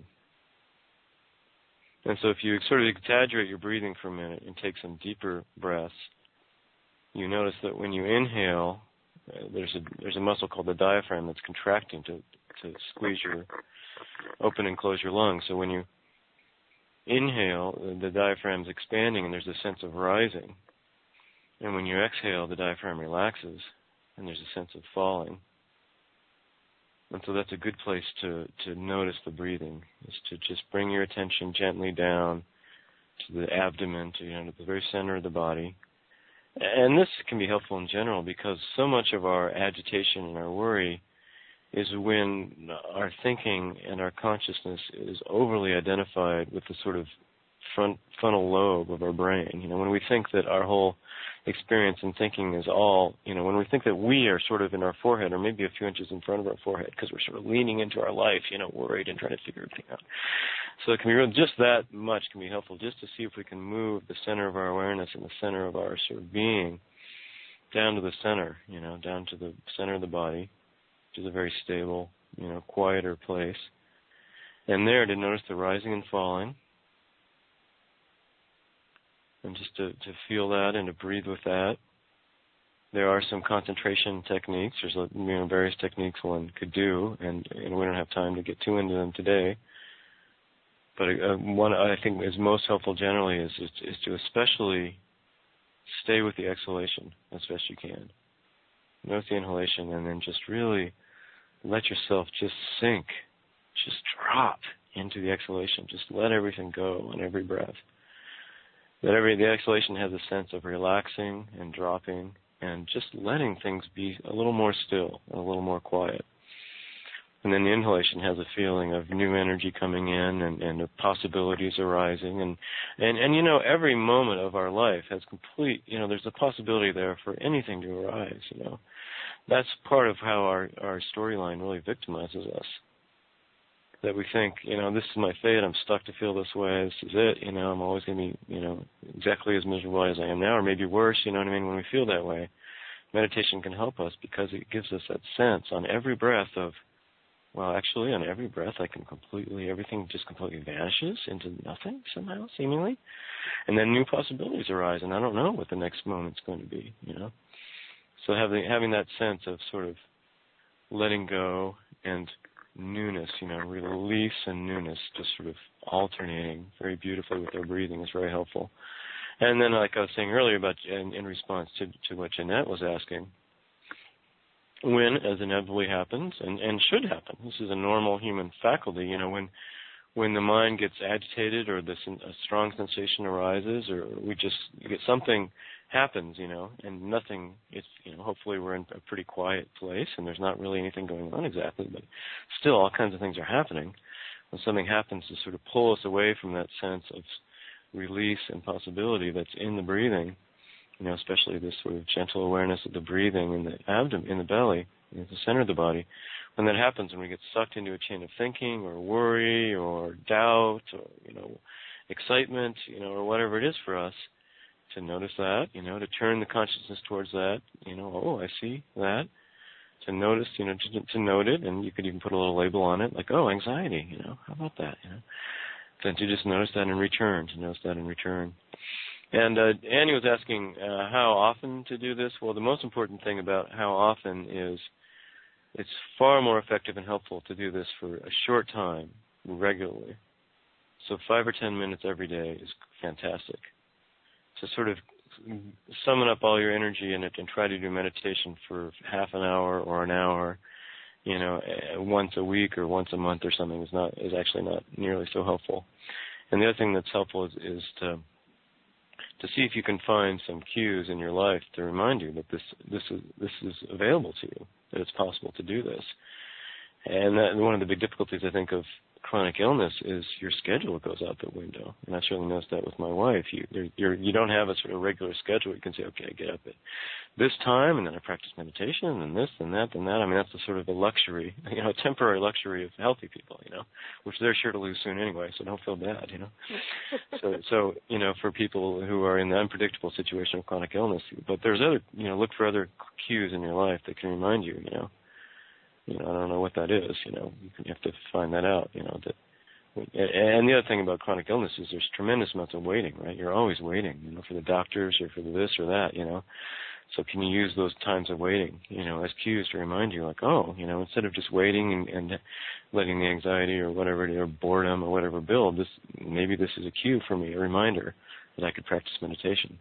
Speaker 3: And so if you sort of exaggerate your breathing for a minute and take some deeper breaths, you notice that when you inhale, uh, there's a there's a muscle called the diaphragm that's contracting to, to squeeze your, open and close your lungs. So when you inhale, the diaphragm's expanding and there's a sense of rising. And when you exhale, the diaphragm relaxes and there's a sense of falling. And so that's a good place to, to notice the breathing, is to just bring your attention gently down to the abdomen, to, you know, to the very center of the body. And this can be helpful in general because so much of our agitation and our worry is when our thinking and our consciousness is overly identified with the sort of front frontal lobe of our brain. You know, when we think that our whole experience and thinking is all, you know, when we think that we are sort of in our forehead or maybe a few inches in front of our forehead because we're sort of leaning into our life, you know, worried and trying to figure everything out. So it can be really, just that much can be helpful, just to see if we can move the center of our awareness and the center of our sort of being down to the center, you know, down to the center of the body, which is a very stable, you know, quieter place. And there to notice the rising and falling. And just to, to feel that and to breathe with that. There are some concentration techniques. There's you know, various techniques one could do, and, and we don't have time to get too into them today. But uh, one I think is most helpful generally is, is, is to especially stay with the exhalation as best you can. Notice the inhalation and then just really let yourself just sink, just drop into the exhalation. Just let everything go on every breath. That every the exhalation has a sense of relaxing and dropping and just letting things be a little more still and a little more quiet. And then the inhalation has a feeling of new energy coming in and, and of possibilities arising. And, and, and, you know, every moment of our life has complete, you know, there's a possibility there for anything to arise, you know. That's part of how our, our storyline really victimizes us. That we think, you know, this is my fate, I'm stuck to feel this way, this is it, you know, I'm always going to be, you know, exactly as miserable as I am now, or maybe worse, you know what I mean, when we feel that way. Meditation can help us because it gives us that sense on every breath of, well, actually, on every breath, I can completely, everything just completely vanishes into nothing somehow, seemingly. And then new possibilities arise, and I don't know what the next moment's going to be, you know. So having having that sense of sort of letting go and newness, you know, release and newness, just sort of alternating very beautifully with our breathing is very helpful. And then, like I was saying earlier about in, in response to, to what Jeanette was asking, when, as inevitably happens, and, and should happen, this is a normal human faculty, you know, when when the mind gets agitated or this a strong sensation arises or we just get something happens, you know, and nothing, it's, you know, hopefully we're in a pretty quiet place and there's not really anything going on exactly, but still all kinds of things are happening. When something happens to sort of pull us away from that sense of release and possibility that's in the breathing, you know, especially this sort of gentle awareness of the breathing in the abdomen, in the belly, in the center of the body. When that happens, when we get sucked into a chain of thinking or worry or doubt or, you know, excitement, you know, or whatever it is for us, to notice that, you know, to turn the consciousness towards that, you know, oh, I see that. To notice, you know, to, to note it, and you could even put a little label on it, like, oh, anxiety, you know, how about that, you know. Then to just notice that and return, to notice that and return. And uh, Annie was asking uh, how often to do this. Well, the most important thing about how often is it's far more effective and helpful to do this for a short time, regularly. So five or ten minutes every day is fantastic. To sort of summon up all your energy in it and try to do meditation for half an hour or an hour, you know, once a week or once a month or something is not is actually not nearly so helpful. And the other thing that's helpful is, is to to see if you can find some cues in your life to remind you that this this is this is available to you, that it's possible to do this. And that, one of the big difficulties, I think, of chronic illness is your schedule goes out the window. And I certainly noticed that with my wife. You you're, you don't have a sort of regular schedule. You can say, okay, I get up at this time, and then I practice meditation, and this, and that, and that. I mean, that's the sort of the luxury, you know, temporary luxury of healthy people, you know, which they're sure to lose soon anyway, so don't feel bad, you know. so, so, you know, for people who are in the unpredictable situation of chronic illness, but there's other, you know, look for other cues in your life that can remind you, you know. You know, I don't know what that is, you know. You have to find that out, you know. That, and the other thing about chronic illness is there's tremendous amounts of waiting, right? You're always waiting, you know, for the doctors or for the this or that, you know. So can you use those times of waiting, you know, as cues to remind you, like, oh, you know, instead of just waiting and, and letting the anxiety or whatever, or boredom or whatever build, this maybe this is a cue for me, a reminder that I could practice meditation.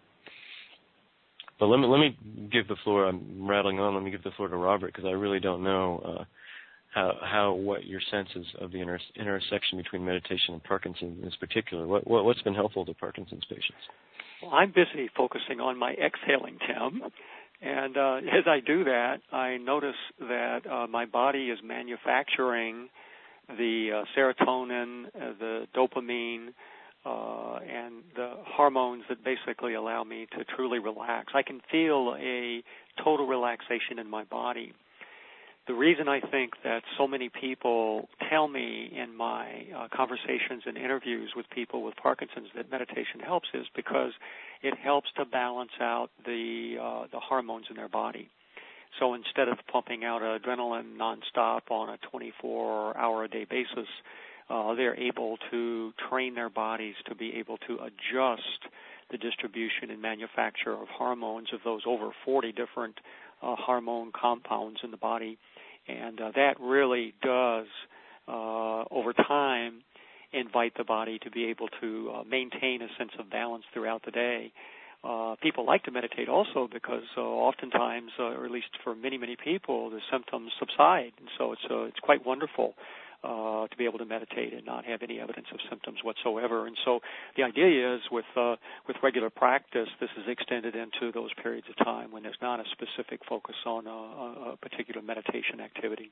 Speaker 3: But let me let me give the floor. I'm rattling on. Let me give the floor to Robert because I really don't know uh, how how what your sense is of the inter- intersection between meditation and Parkinson's in particular. What, what what's been helpful to Parkinson's patients?
Speaker 4: Well, I'm busy focusing on my exhaling, Tim, and uh, as I do that, I notice that uh, my body is manufacturing the uh, serotonin, uh, the dopamine. Uh, and the hormones that basically allow me to truly relax. I can feel a total relaxation in my body. The reason I think that so many people tell me in my uh, conversations and interviews with people with Parkinson's that meditation helps is because it helps to balance out the uh, the hormones in their body. So instead of pumping out adrenaline nonstop on a twenty-four hour a day basis, Uh, they're able to train their bodies to be able to adjust the distribution and manufacture of hormones of those over forty different uh, hormone compounds in the body. And uh, that really does, uh, over time, invite the body to be able to uh, maintain a sense of balance throughout the day. Uh, people like to meditate also because uh, oftentimes, uh, or at least for many, many people, the symptoms subside. And so it's uh, it's quite wonderful. Uh, to be able to meditate and not have any evidence of symptoms whatsoever. And so the idea is with uh, with regular practice, this is extended into those periods of time when there's not a specific focus on a, a particular meditation activity.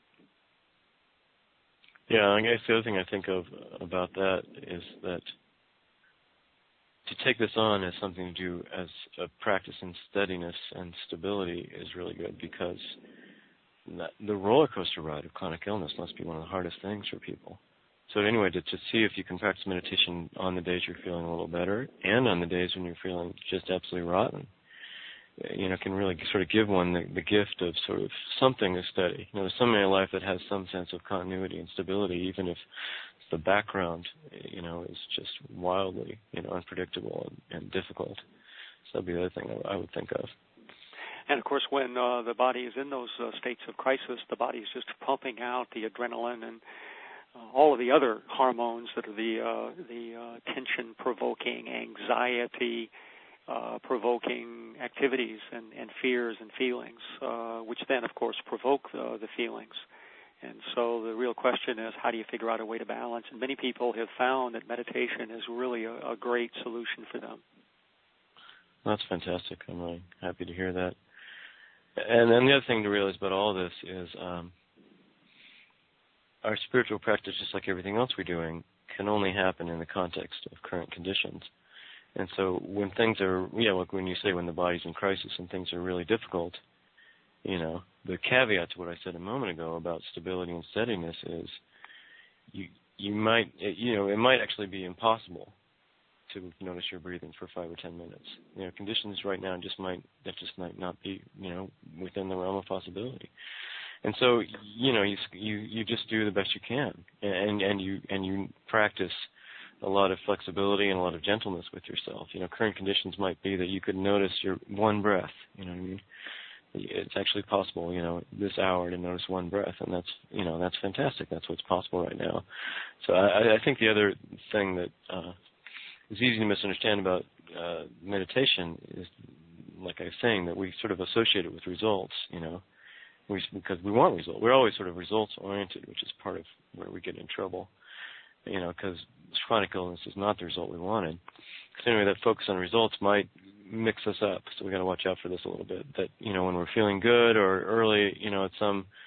Speaker 3: Yeah, I guess the other thing I think of about that is that to take this on as something to do as a practice in steadiness and stability is really good because the roller coaster ride of chronic illness must be one of the hardest things for people. So anyway, to, to see if you can practice meditation on the days you're feeling a little better and on the days when you're feeling just absolutely rotten, you know, can really sort of give one the, the gift of sort of something is steady. You know, there's something in life that has some sense of continuity and stability, even if the background, you know, is just wildly, you know, unpredictable and, and difficult. So that'd be the other thing I, I would think of.
Speaker 4: And, of course, when uh, the body is in those uh, states of crisis, the body is just pumping out the adrenaline and uh, all of the other hormones that are the uh, the uh, tension-provoking, anxiety-provoking uh, activities and, and fears and feelings, uh, which then, of course, provoke uh, the feelings. And so the real question is, how do you figure out a way to balance? And many people have found that meditation is really a, a great solution for them.
Speaker 3: That's fantastic. I'm really happy to hear that. And then the other thing to realize about all this is um, our spiritual practice, just like everything else we're doing, can only happen in the context of current conditions. And so when things are, yeah, like when you say when the body's in crisis and things are really difficult, you know, the caveat to what I said a moment ago about stability and steadiness is you you might, you know, it might actually be impossible to notice your breathing for five or ten minutes. You know, conditions right now just might that just might not be, you know, within the realm of possibility. And so, you know, you you you just do the best you can, and and you and you practice a lot of flexibility and a lot of gentleness with yourself. You know, current conditions might be that you could notice your one breath. You know what I mean? It's actually possible, you know, this hour to notice one breath, and that's, you know, that's fantastic. That's what's possible right now. So I, I think the other thing that uh, is easy to misunderstand about uh, meditation is, like I was saying, that we sort of associate it with results, you know, we, because we want results. We're always sort of results-oriented, which is part of where we get in trouble, you know, because chronic illness is not the result we wanted. Because anyway, that focus on results might mix us up, so we got to watch out for this a little bit. That, you know, when we're feeling good or early, you know, at some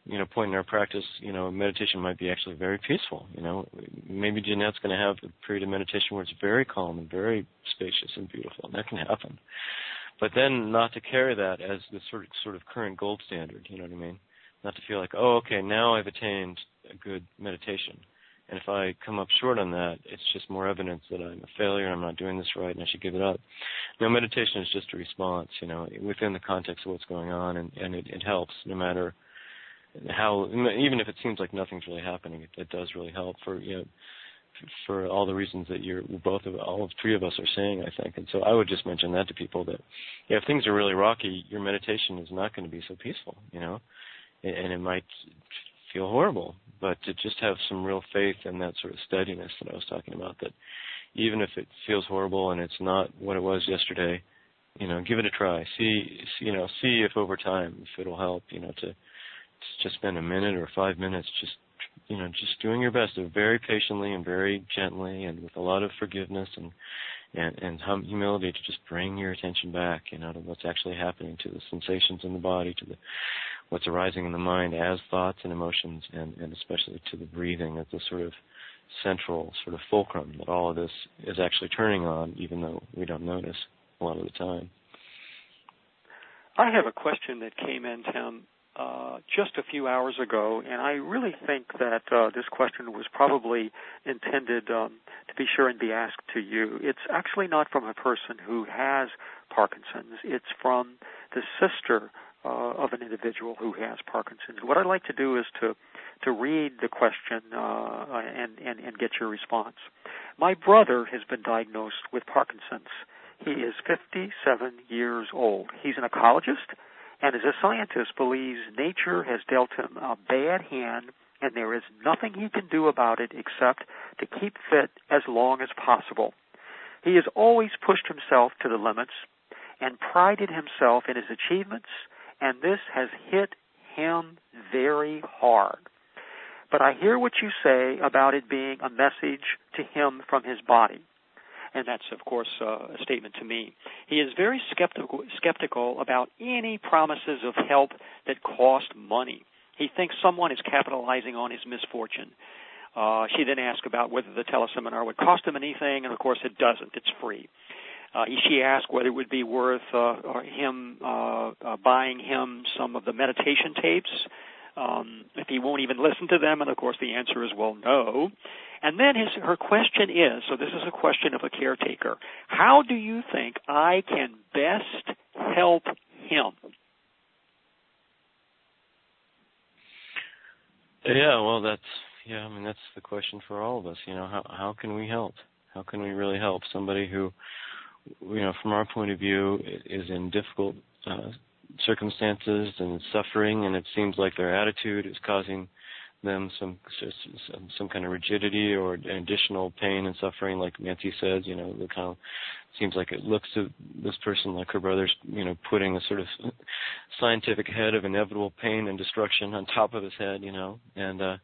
Speaker 3: you know, point in our practice, you know, meditation might be actually very peaceful. You know, maybe Jeanette's going to have a period of meditation where it's very calm and very spacious and beautiful, and that can happen. But then not to carry that as the sort of, sort of current gold standard, you know what I mean? Not to feel like, oh, okay, now I've attained a good meditation. And if I come up short on that, it's just more evidence that I'm a failure, I'm not doing this right, and I should give it up. No, meditation is just a response, you know, within the context of what's going on, and, and it, it helps no matter how, even if it seems like nothing's really happening, it, it does really help for, you know, for all the reasons that you're both of all of three of us are saying, I think. And so I would just mention that to people that, yeah, if things are really rocky, your meditation is not going to be so peaceful, you know, and, and it might feel horrible, but to just have some real faith in that sort of steadiness that I was talking about, that even if it feels horrible and it's not what it was yesterday, you know, give it a try. See, see you know, see if over time if it'll help, you know, to, to just spend a minute or five minutes just, you know, just doing your best, very patiently and very gently and with a lot of forgiveness and and, and hum, humility to just bring your attention back, you know, to what's actually happening, to the sensations in the body, to the what's arising in the mind as thoughts and emotions, and, and especially to the breathing as the sort of central sort of fulcrum that all of this is actually turning on, even though we don't notice a lot of the time.
Speaker 4: I have a question that came in, Tim, uh, just a few hours ago, and I really think that uh, this question was probably intended um, to be sure and be asked to you. It's actually not from a person who has Parkinson's. It's from the sister uh, of an individual who has Parkinson's. What I'd like to do is to to read the question uh, and, and, and get your response. My brother has been diagnosed with Parkinson's. He is fifty-seven years old. He's an ecologist, and as a scientist believes nature has dealt him a bad hand and there is nothing he can do about it except to keep fit as long as possible. He has always pushed himself to the limits and prided himself in his achievements, and this has hit him very hard. But I hear what you say about it being a message to him from his body. And that's, of course, uh, a statement to me. He is very skeptical, skeptical about any promises of help that cost money. He thinks someone is capitalizing on his misfortune. Uh, she then asked about whether the teleseminar would cost him anything, and, of course, it doesn't. It's free. Uh, she asked whether it would be worth uh, him uh, uh, buying him some of the meditation tapes, um, if he won't even listen to them, and, of course, the answer is, well, no. And then his, her question is, so this is a question of a caretaker, how do you think I can best help him?
Speaker 3: Yeah, well, that's, yeah, I mean, that's the question for all of us, you know, how how can we help? How can we really help somebody who, you know, from our point of view, is in difficult uh, circumstances and suffering, and it seems like their attitude is causing them some, some some kind of rigidity or additional pain and suffering, like Nancy says, you know, the kind of seems like it looks to this person like her brother's, you know, putting a sort of scientific head of inevitable pain and destruction on top of his head, you know, and uh,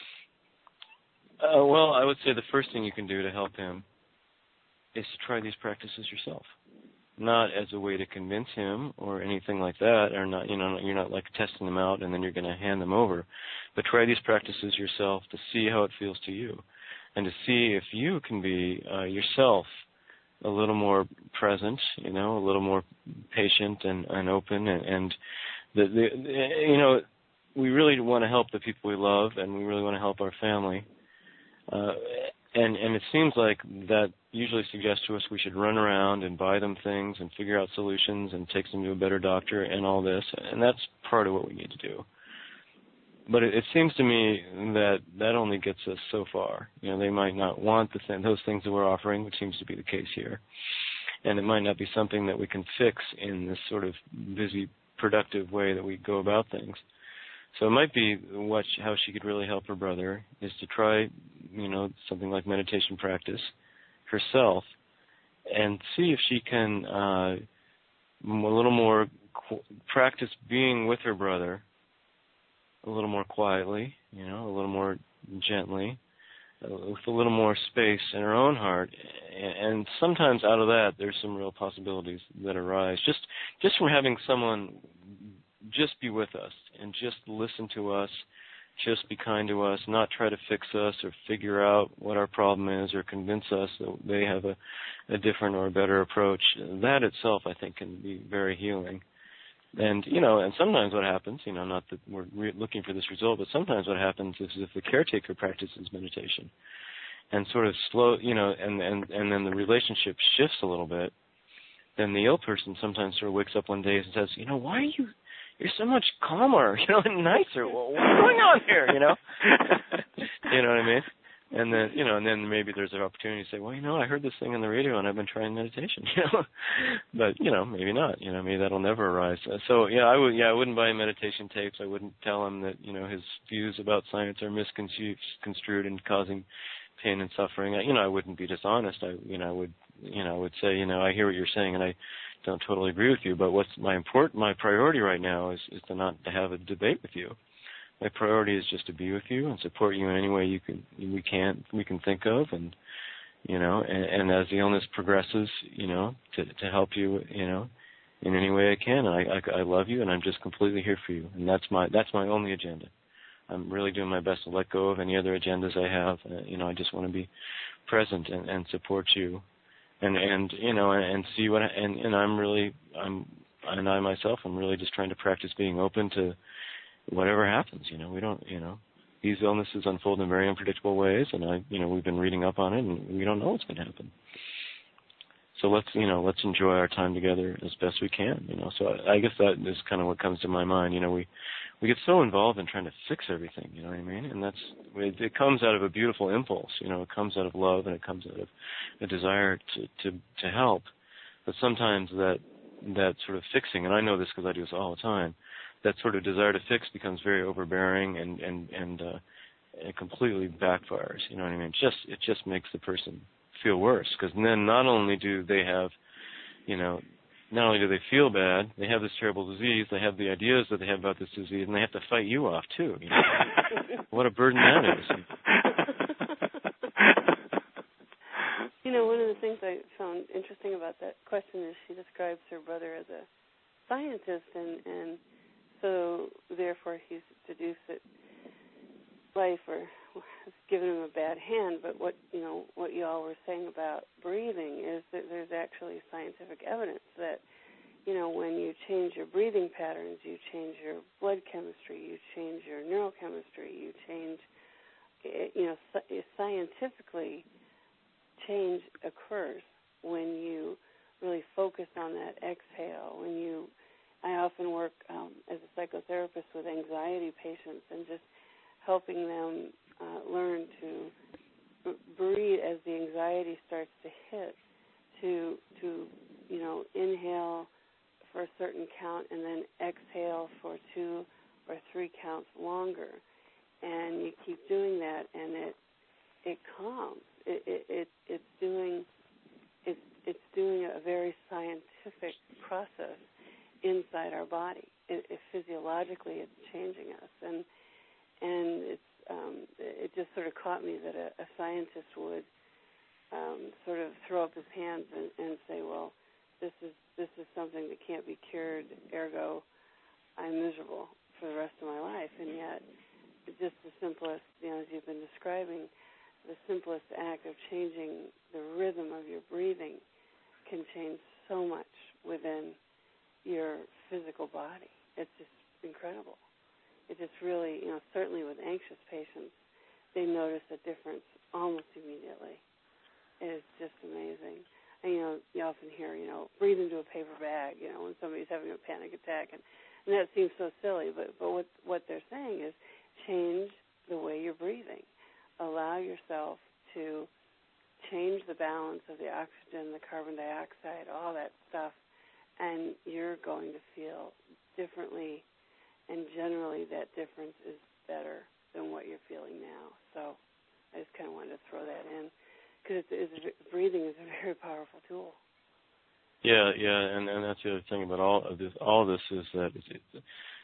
Speaker 3: uh, well, I would say the first thing you can do to help him is to try these practices yourself. Not as a way to convince him or anything like that, or not, you know, you're not like testing them out and then you're going to hand them over, but try these practices yourself to see how it feels to you, and to see if you can be uh, yourself a little more present, you know, a little more patient and, and open, and, and the, the, the, you know, we really want to help the people we love, and we really want to help our family. Uh, And and it seems like that usually suggests to us we should run around and buy them things and figure out solutions and take them to a better doctor and all this, and that's part of what we need to do. But it, it seems to me that that only gets us so far. You know, they might not want the th- those things that we're offering, which seems to be the case here, and it might not be something that we can fix in this sort of busy, productive way that we go about things. So it might be what she, how she could really help her brother is to try, you know, something like meditation practice herself, and see if she can uh, a little more qu- practice being with her brother a little more quietly, you know, a little more gently, uh, with a little more space in her own heart. And sometimes out of that, there's some real possibilities that arise just just from having someone just be with us and just listen to us, just be kind to us, not try to fix us or figure out what our problem is or convince us that they have a, a different or a better approach. That itself, I think, can be very healing. And, you know, and sometimes what happens, you know, not that we're re- looking for this result, but sometimes what happens is if the caretaker practices meditation and sort of slow, you know, and, and, and then the relationship shifts a little bit, then the ill person sometimes sort of wakes up one day and says, you know, why are you, you're so much calmer, you know, and nicer. Well, what's going on here, you know? You know what I mean? And then, you know, and then maybe there's an opportunity to say, well, you know, I heard this thing on the radio and I've been trying meditation, you know? But, you know, maybe not, you know, maybe that'll never arise. Uh, so, yeah, I would, yeah, I wouldn't buy meditation tapes. I wouldn't tell him that, you know, his views about science are misconstrued and causing pain and suffering. I, you know, I wouldn't be dishonest. I, you know, I would, you know, I would say, you know, I hear what you're saying and I don't totally agree with you, but what's my important, my priority right now is, is to not to have a debate with you. My priority is just to be with you and support you in any way you can, we can, we can think of, and you know, and, and as the illness progresses, you know, to to help you, you know, in any way I can. I, I I love you, and I'm just completely here for you, and that's my that's my only agenda. I'm really doing my best to let go of any other agendas I have. Uh, you know, I just want to be present and, and support you, and and you know, and, and see what, I, and and I'm really, I'm, and I myself, I'm really just trying to practice being open to whatever happens. You know, we don't, you know, these illnesses unfold in very unpredictable ways, and I, you know, we've been reading up on it, and we don't know what's going to happen. So let's, you know, let's enjoy our time together as best we can. You know, so I, I guess that is kind of what comes to my mind. You know, we we get so involved in trying to fix everything. You know what I mean? And that's it, it comes out of a beautiful impulse. You know, it comes out of love, and it comes out of a desire to to to help. But sometimes that that sort of fixing, and I know this because I do this all the time, that sort of desire to fix becomes very overbearing and and and uh, it completely backfires. You know what I mean? It just it just makes the person feel worse, because then not only do they have, you know, not only do they feel bad, they have this terrible disease, they have the ideas that they have about this disease, and they have to fight you off too. You know? What a burden that is.
Speaker 2: You know, one of the things I found interesting about that question is she describes her brother as a scientist, and, and so therefore he's deduced that life or has given him a bad hand. But what you know, what you all were saying about breathing is that there's actually scientific evidence that, you know, when you change your breathing patterns, you change your blood chemistry, you change your neurochemistry, you change, you know, scientifically, change occurs when you really focus on that exhale. When you, I often work um, as a psychotherapist with anxiety patients and just helping them uh, learn to b- breathe as the anxiety starts to hit, to to you know inhale for a certain count and then exhale for two or three counts longer, and you keep doing that, and it it calms. It, it, it it's doing it's it's doing a very scientific process inside our body. It, it physiologically, it's changing us, and and it's um, it just sort of caught me that a, a scientist would um, sort of throw up his hands and, and say, well, this is this is something that can't be cured, ergo I'm miserable for the rest of my life. And yet just the simplest, you know, as you've been describing, the simplest act of changing the rhythm of your breathing can change so much within your physical body. It's just incredible. It just really, you know, certainly with anxious patients, they notice a difference almost immediately. It is just amazing. And, you know, you often hear, you know, breathe into a paper bag, you know, when somebody's having a panic attack. And, and that seems so silly, but, but what, what they're saying is change the way you're breathing. Allow yourself to change the balance of the oxygen, the carbon dioxide, all that stuff, and you're going to feel differently. And generally, that difference is better than what you're feeling now. So I just kind of wanted to throw that in because it's, it's, breathing is a very powerful tool.
Speaker 3: Yeah, yeah, and, and that's the other thing about all of this. All of this is that, it's, it's,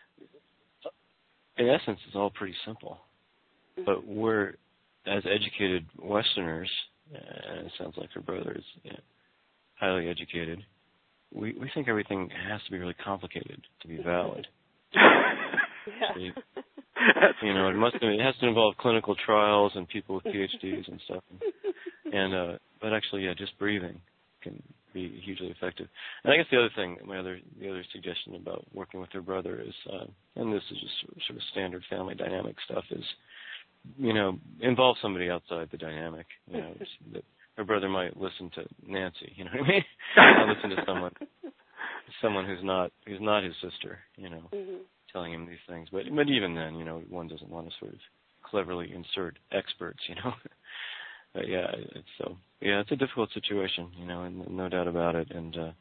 Speaker 3: in essence, it's all pretty simple. Mm-hmm. But we're, as educated Westerners, and it sounds like her brother is you know, highly educated, we, we think everything has to be really complicated to be valid. Yeah. You know, it must it has to involve clinical trials and people with P H Ds and stuff. And uh, but actually, yeah, just breathing can be hugely effective. And I guess the other thing, my other the other suggestion about working with her brother is, uh, and this is just sort of, sort of standard family dynamic stuff, is, you know, involve somebody outside the dynamic. You know, that her brother might listen to Nancy. You know what I mean? I'll listen to someone, someone who's not who's not his sister. You know. Mm-hmm. Telling him these things, but but even then, you know, one doesn't want to sort of cleverly insert experts, you know. But yeah, it's so yeah, it's a difficult situation, you know, and no doubt about it, and uh,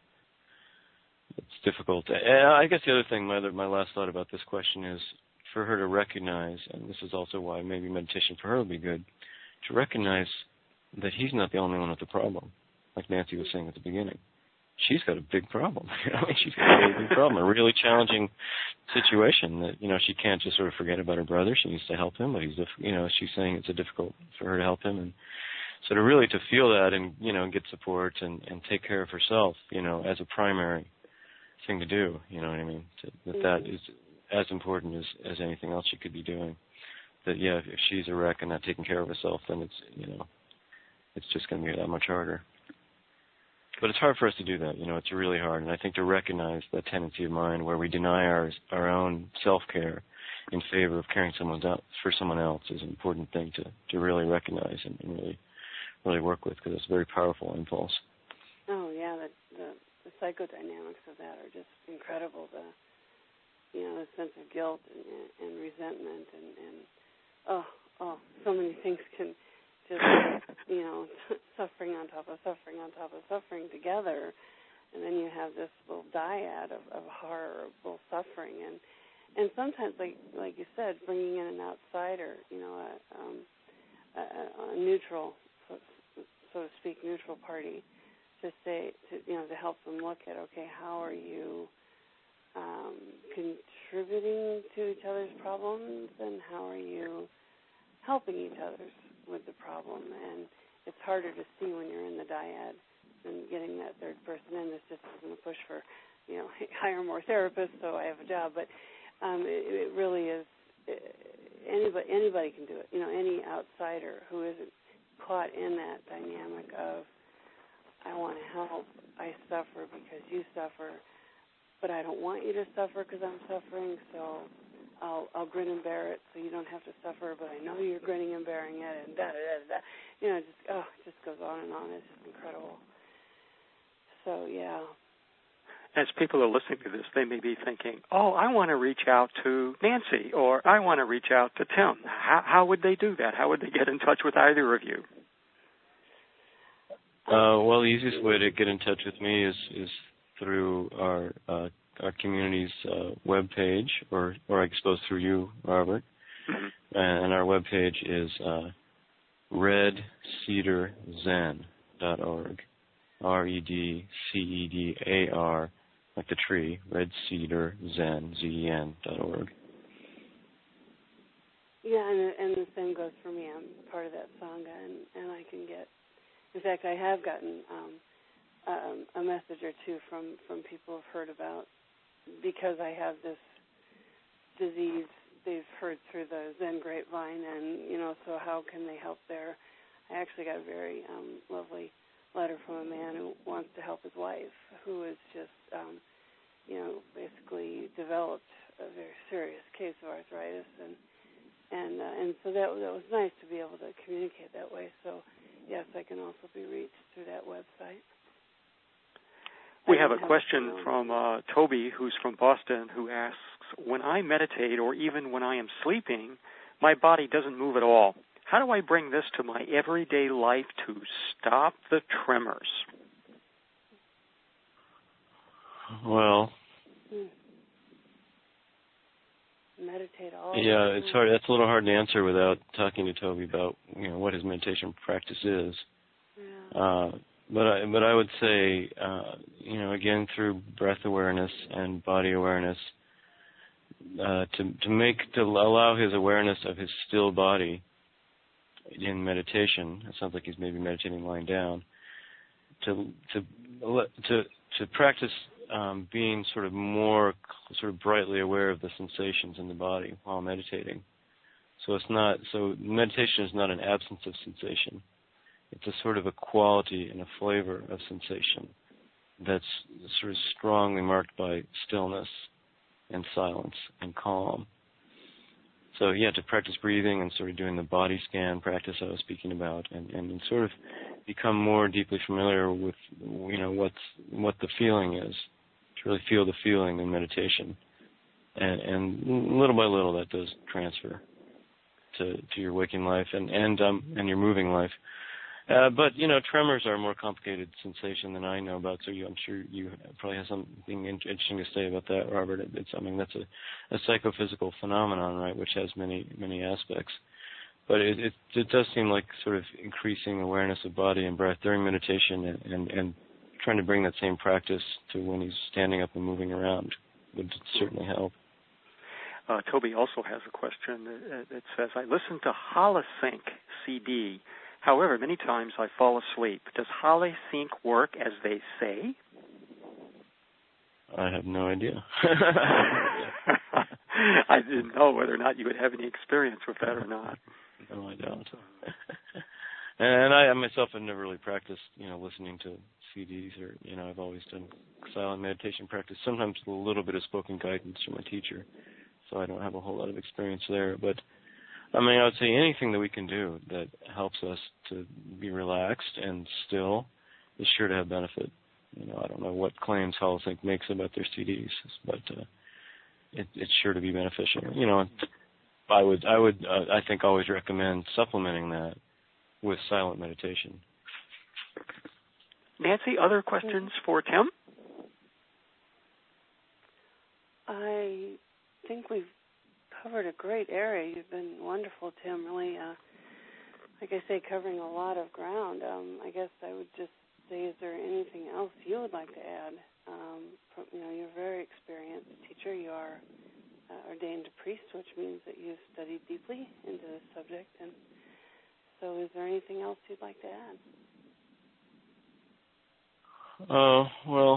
Speaker 3: it's difficult. And I guess the other thing, my other, my last thought about this question is for her to recognize, and this is also why maybe meditation for her would be good, to recognize that he's not the only one with the problem, like Nancy was saying at the beginning. She's got a big problem. You know, she's got a really big problem, a really challenging situation that, you know, she can't just sort of forget about her brother. She needs to help him, but he's, you know, she's saying it's a difficult for her to help him. And so to really to feel that and, you know, get support and, and take care of herself, you know, as a primary thing to do, you know what I mean? To, that mm-hmm. that is as important as, as anything else she could be doing. That, yeah, if she's a wreck and not taking care of herself, then it's, you know, it's just going to be that much harder. But it's hard for us to do that, you know, it's really hard. And I think to recognize that tendency of mind where we deny our our own self-care in favor of caring someone else, for someone else is an important thing to, to really recognize and, and really really work with, because it's a very powerful impulse.
Speaker 2: Oh, yeah, the, the, the psychodynamics of that are just incredible. The, you know, the sense of guilt and, and resentment and, and, oh, oh, so many things can just, you know, suffering on top of suffering on top of suffering together, and then you have this little dyad of, of horrible suffering, and and sometimes, like like you said, bringing in an outsider, you know, a, um, a, a neutral, so, so to speak, neutral party, to say, to you know, to help them look at, okay, how are you um, contributing to each other's problems, and how are you helping each other's with the problem. And it's harder to see when you're in the dyad and getting that third person in. This just isn't a push for, you know, hire more therapists so I have a job, but um, it, it really is, anybody, anybody can do it. You know, any outsider who isn't caught in that dynamic of, I want to help, I suffer because you suffer, but I don't want you to suffer because I'm suffering, so I'll, I'll grin and bear it so you don't have to suffer, but I know you're grinning and bearing it, and da da da da. You know, it just oh, it just goes on and on. It's just incredible. So yeah.
Speaker 4: As people are listening to this, they may be thinking, "Oh, I want to reach out to Nancy, or I want to reach out to Tim." How, how would they do that? How would they get in touch with either of you?
Speaker 3: Uh, well, the easiest way to get in touch with me is is through our uh, our community's uh, web page, or, or I suppose through you, Robert. Mm-hmm. And our web page is uh, red cedar zen dot org, R E D C E D A R, like the tree, Red Cedar Zen, Z E N dot org.
Speaker 2: Yeah, and, and the same goes for me. I'm part of that Sangha, and, and I can get, in fact, I have gotten um, um, a message or two from, from people who've heard about, because I have this disease, they've heard through the Zen grapevine, and, you know, so how can they help there? I actually got a very um, lovely letter from a man who wants to help his wife, who has just, um, you know, basically developed a very serious case of arthritis, and and uh, and so that that was nice to be able to communicate that way. So, yes, I can also be reached through that website.
Speaker 4: We have a question from uh, Toby, who's from Boston, who asks, when I meditate or even when I am sleeping, my body doesn't move at all. How do I bring this to my everyday life to stop the tremors?
Speaker 3: Well,
Speaker 2: hmm. meditate all.
Speaker 3: Yeah, it's hard. That's a little hard to answer without talking to Toby about, you know, what his meditation practice is.
Speaker 2: Yeah.
Speaker 3: Uh, but I, but I would say, uh, you know, again through breath awareness and body awareness, uh, to to make to allow his awareness of his still body in meditation. It sounds like he's maybe meditating lying down. To to to to practice um, being sort of more sort of brightly aware of the sensations in the body while meditating. So it's not, so meditation is not an absence of sensation. It's a sort of a quality and a flavor of sensation that's sort of strongly marked by stillness and silence and calm. So yeah, to practice breathing and sort of doing the body scan practice I was speaking about, and, and sort of become more deeply familiar with, you know, what's what the feeling is, to really feel the feeling in meditation, and, and little by little that does transfer to, to your waking life and and um and your moving life. Uh, but, you know, tremors are a more complicated sensation than I know about, so you, I'm sure you probably have something interesting to say about that, Robert. It, it's, I mean, that's a, a psychophysical phenomenon, right, which has many, many aspects. But it, it, it does seem like sort of increasing awareness of body and breath during meditation and, and, and trying to bring that same practice to when he's standing up and moving around would certainly help.
Speaker 4: Uh, Toby also has a question that, that says, I listen to Holosync C D. However, many times I fall asleep. Does Holosync work as they say?
Speaker 3: I have no idea.
Speaker 4: I didn't know whether or not you would have any experience with that or not.
Speaker 3: No, I don't. And I myself have never really practiced, you know, listening to C Ds or, you know, I've always done silent meditation practice, sometimes with a little bit of spoken guidance from my teacher. So I don't have a whole lot of experience there. But I mean, I would say anything that we can do that helps us to be relaxed and still is sure to have benefit. You know, I don't know what claims Holosync makes about their C Ds, but uh, it, it's sure to be beneficial. You know, I would, I would, uh, I think, always recommend supplementing that with silent meditation.
Speaker 4: Nancy, other questions for Tim?
Speaker 2: I think we've covered a great area. You've been wonderful, Tim. Really, uh, like I say, covering a lot of ground. Um, I guess I would just say, is there anything else you would like to add? Um, from, you know, you're a very experienced teacher. You are uh, ordained priest, which means that you've studied deeply into this subject. And so, is there anything else you'd like to add?
Speaker 3: Oh, uh, well,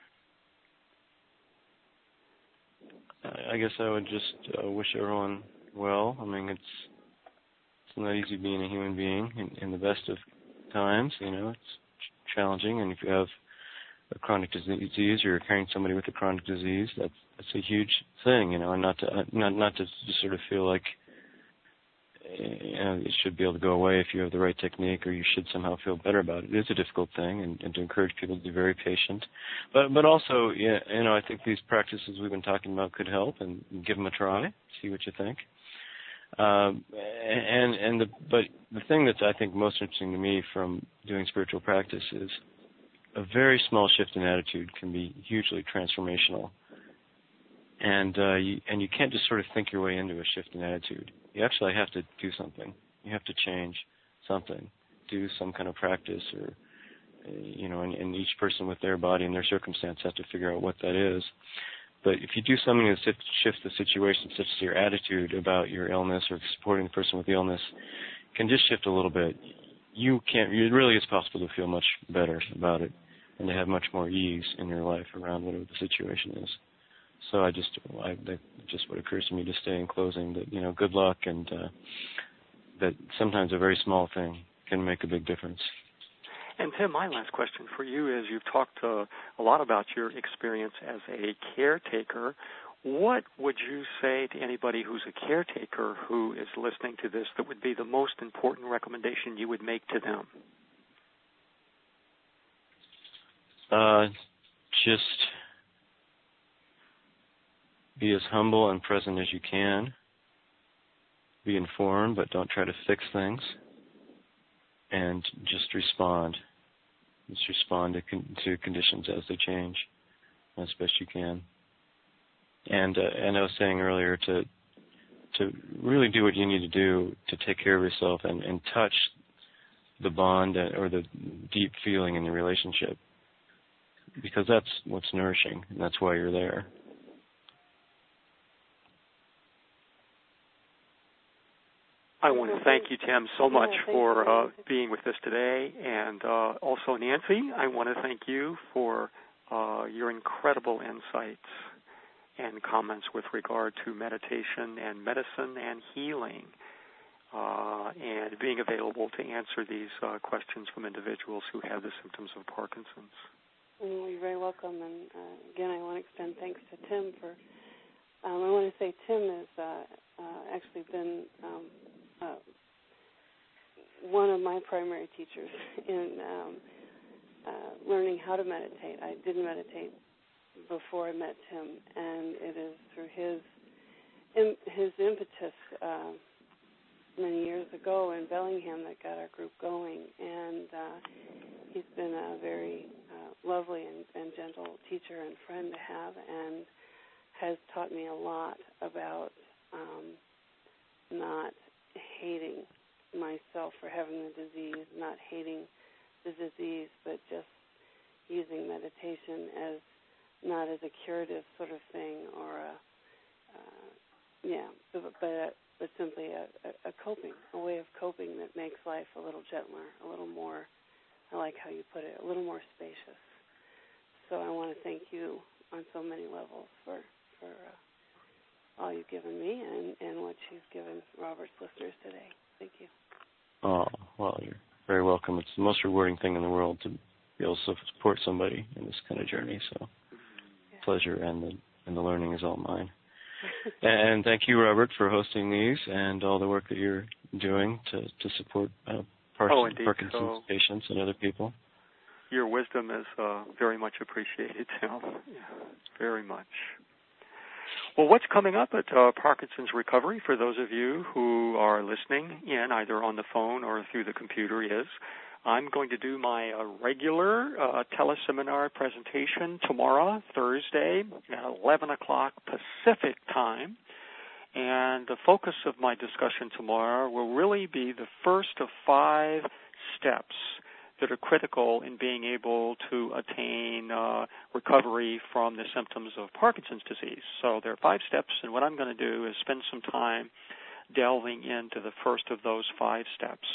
Speaker 3: I guess I would just uh, wish everyone well. I mean, it's it's not easy being a human being in, in the best of times. You know, it's ch- challenging, and if you have a chronic disease or you're carrying somebody with a chronic disease, that's that's a huge thing. You know, and not to uh, not not to just sort of feel like you know, it should be able to go away if you have the right technique, or you should somehow feel better about it. It is a difficult thing, and, and to encourage people to be very patient. But but also, yeah, you know, I think these practices we've been talking about could help, and give them a try, see what you think. Um, and and the but the thing that's I think most interesting to me from doing spiritual practice is a very small shift in attitude can be hugely transformational. And uh, you, and you can't just sort of think your way into a shift in attitude. You actually have to do something. You have to change something, do some kind of practice, or uh, you know, and, and each person with their body and their circumstance has to figure out what that is. But if you do something that shifts the situation, such as your attitude about your illness or supporting the person with the illness, can just shift a little bit. You can't. It really is possible to feel much better about it and to have much more ease in your life around whatever the situation is. So I just, I, that just what occurs to me to say in closing that, you know, good luck, and uh, that sometimes a very small thing can make a big difference.
Speaker 4: And Tim, my last question for you is, you've talked uh, a lot about your experience as a caretaker. What would you say to anybody who's a caretaker who is listening to this that would be the most important recommendation you would make to them?
Speaker 3: Uh, just be as humble and present as you can. Be informed, but don't try to fix things. And just respond. Just respond to, con- to conditions as they change, as best you can. And uh, and I was saying earlier to to really do what you need to do to take care of yourself and, and touch the bond or the deep feeling in the relationship, because that's what's nourishing, and that's why you're there.
Speaker 4: I want to thank you, Tim, so much for uh, being with us today. And uh, also, Nancy, I want to thank you for uh, your incredible insights and comments with regard to meditation and medicine and healing, uh, and being available to answer these uh, questions from individuals who have the symptoms of Parkinson's.
Speaker 2: Well, you're very welcome. And uh, again, I want to extend thanks to Tim for. Um, I want to say Tim has uh, uh, actually been um, uh, one of my primary teachers in um, uh, learning how to meditate. I didn't meditate before I met Tim, and it is through his im- his impetus uh, many years ago in Bellingham that got our group going. And uh, he's been a very uh, lovely and, and gentle teacher and friend to have, and has taught me a lot about um, not hating myself for having the disease, not hating the disease, but just using meditation as not as a curative sort of thing or a, uh, yeah, but, but, but simply a, a, a coping, a way of coping that makes life a little gentler, a little more, I like how you put it, a little more spacious. So I want to thank you on so many levels for, for uh, all you've given me and, and what you've given Robert's listeners today. Thank you.
Speaker 3: Oh, well, you're very welcome. It's the most rewarding thing in the world to be able to support somebody in this kind of journey. So, yeah. Pleasure, and the and the learning is all mine. And thank you, Robert, for hosting these and all the work that you're doing to to support uh, Par-
Speaker 4: oh, indeed.
Speaker 3: Parkinson's
Speaker 4: so
Speaker 3: patients and other people.
Speaker 4: Your wisdom is uh, very much appreciated, Tim. Yeah, very much. Well, what's coming up at uh, Parkinson's Recovery for those of you who are listening in either on the phone or through the computer is I'm going to do my uh, regular uh, teleseminar presentation tomorrow, Thursday, at eleven o'clock Pacific time. And the focus of my discussion tomorrow will really be the first of five steps that are critical in being able to attain uh, recovery from the symptoms of Parkinson's disease. So there are five steps, and what I'm going to do is spend some time delving into the first of those five steps.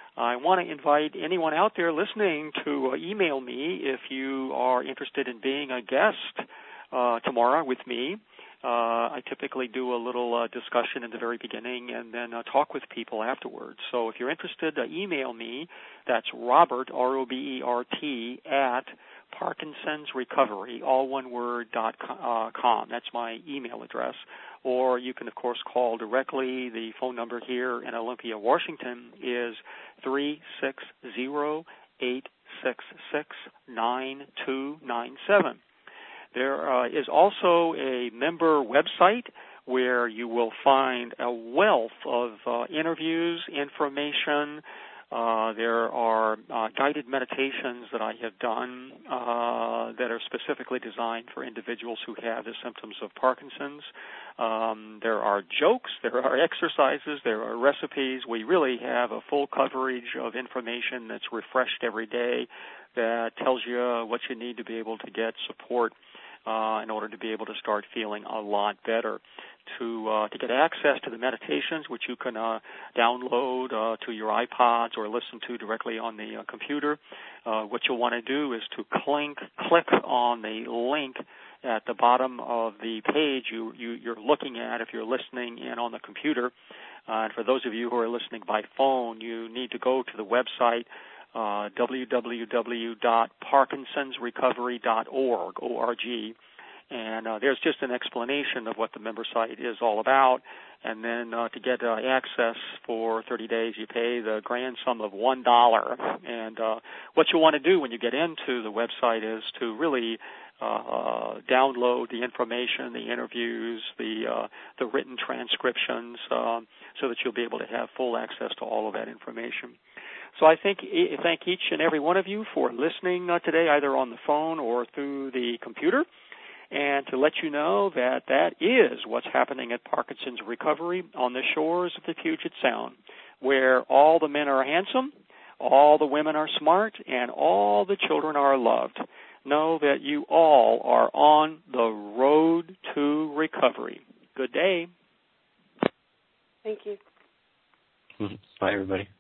Speaker 4: I want to invite anyone out there listening to uh, email me if you are interested in being a guest uh, tomorrow with me. Uh, I typically do a little uh, discussion in the very beginning and then uh, talk with people afterwards. So if you're interested, uh, email me. That's Robert, R O B E R T, at Parkinson's Recovery, all one word, dot com. That's my email address. Or you can, of course, call directly. The phone number here in Olympia, Washington is three six zero, eight six six, nine two nine seven. There uh, is also a member website where you will find a wealth of uh, interviews, information. Uh, there are uh, guided meditations that I have done uh, that are specifically designed for individuals who have the symptoms of Parkinson's. Um, there are jokes, there are exercises, there are recipes. We really have a full coverage of information that's refreshed every day that tells you what you need to be able to get support Uh, in order to be able to start feeling a lot better. To uh, to get access to the meditations, which you can uh, download uh, to your iPods or listen to directly on the uh, computer, uh, what you'll want to do is to clink, click on the link at the bottom of the page you, you, you're looking at if you're listening in on the computer. Uh, and for those of you who are listening by phone, you need to go to the website Uh, w w w dot parkinsons recovery dot org, O R G, and uh, there's just an explanation of what the member site is all about, and then uh, to get uh, access for thirty days, you pay the grand sum of one dollar, and uh, what you want to do when you get into the website is to really uh, download the information, the interviews, the uh, the written transcriptions, uh, so that you'll be able to have full access to all of that information. So I think, thank each and every one of you for listening uh, today, either on the phone or through the computer, and to let you know that that is what's happening at Parkinson's Recovery on the shores of the Puget Sound, where all the men are handsome, all the women are smart, and all the children are loved. Know that you all are on the road to recovery. Good day.
Speaker 2: Thank you.
Speaker 3: Bye, everybody.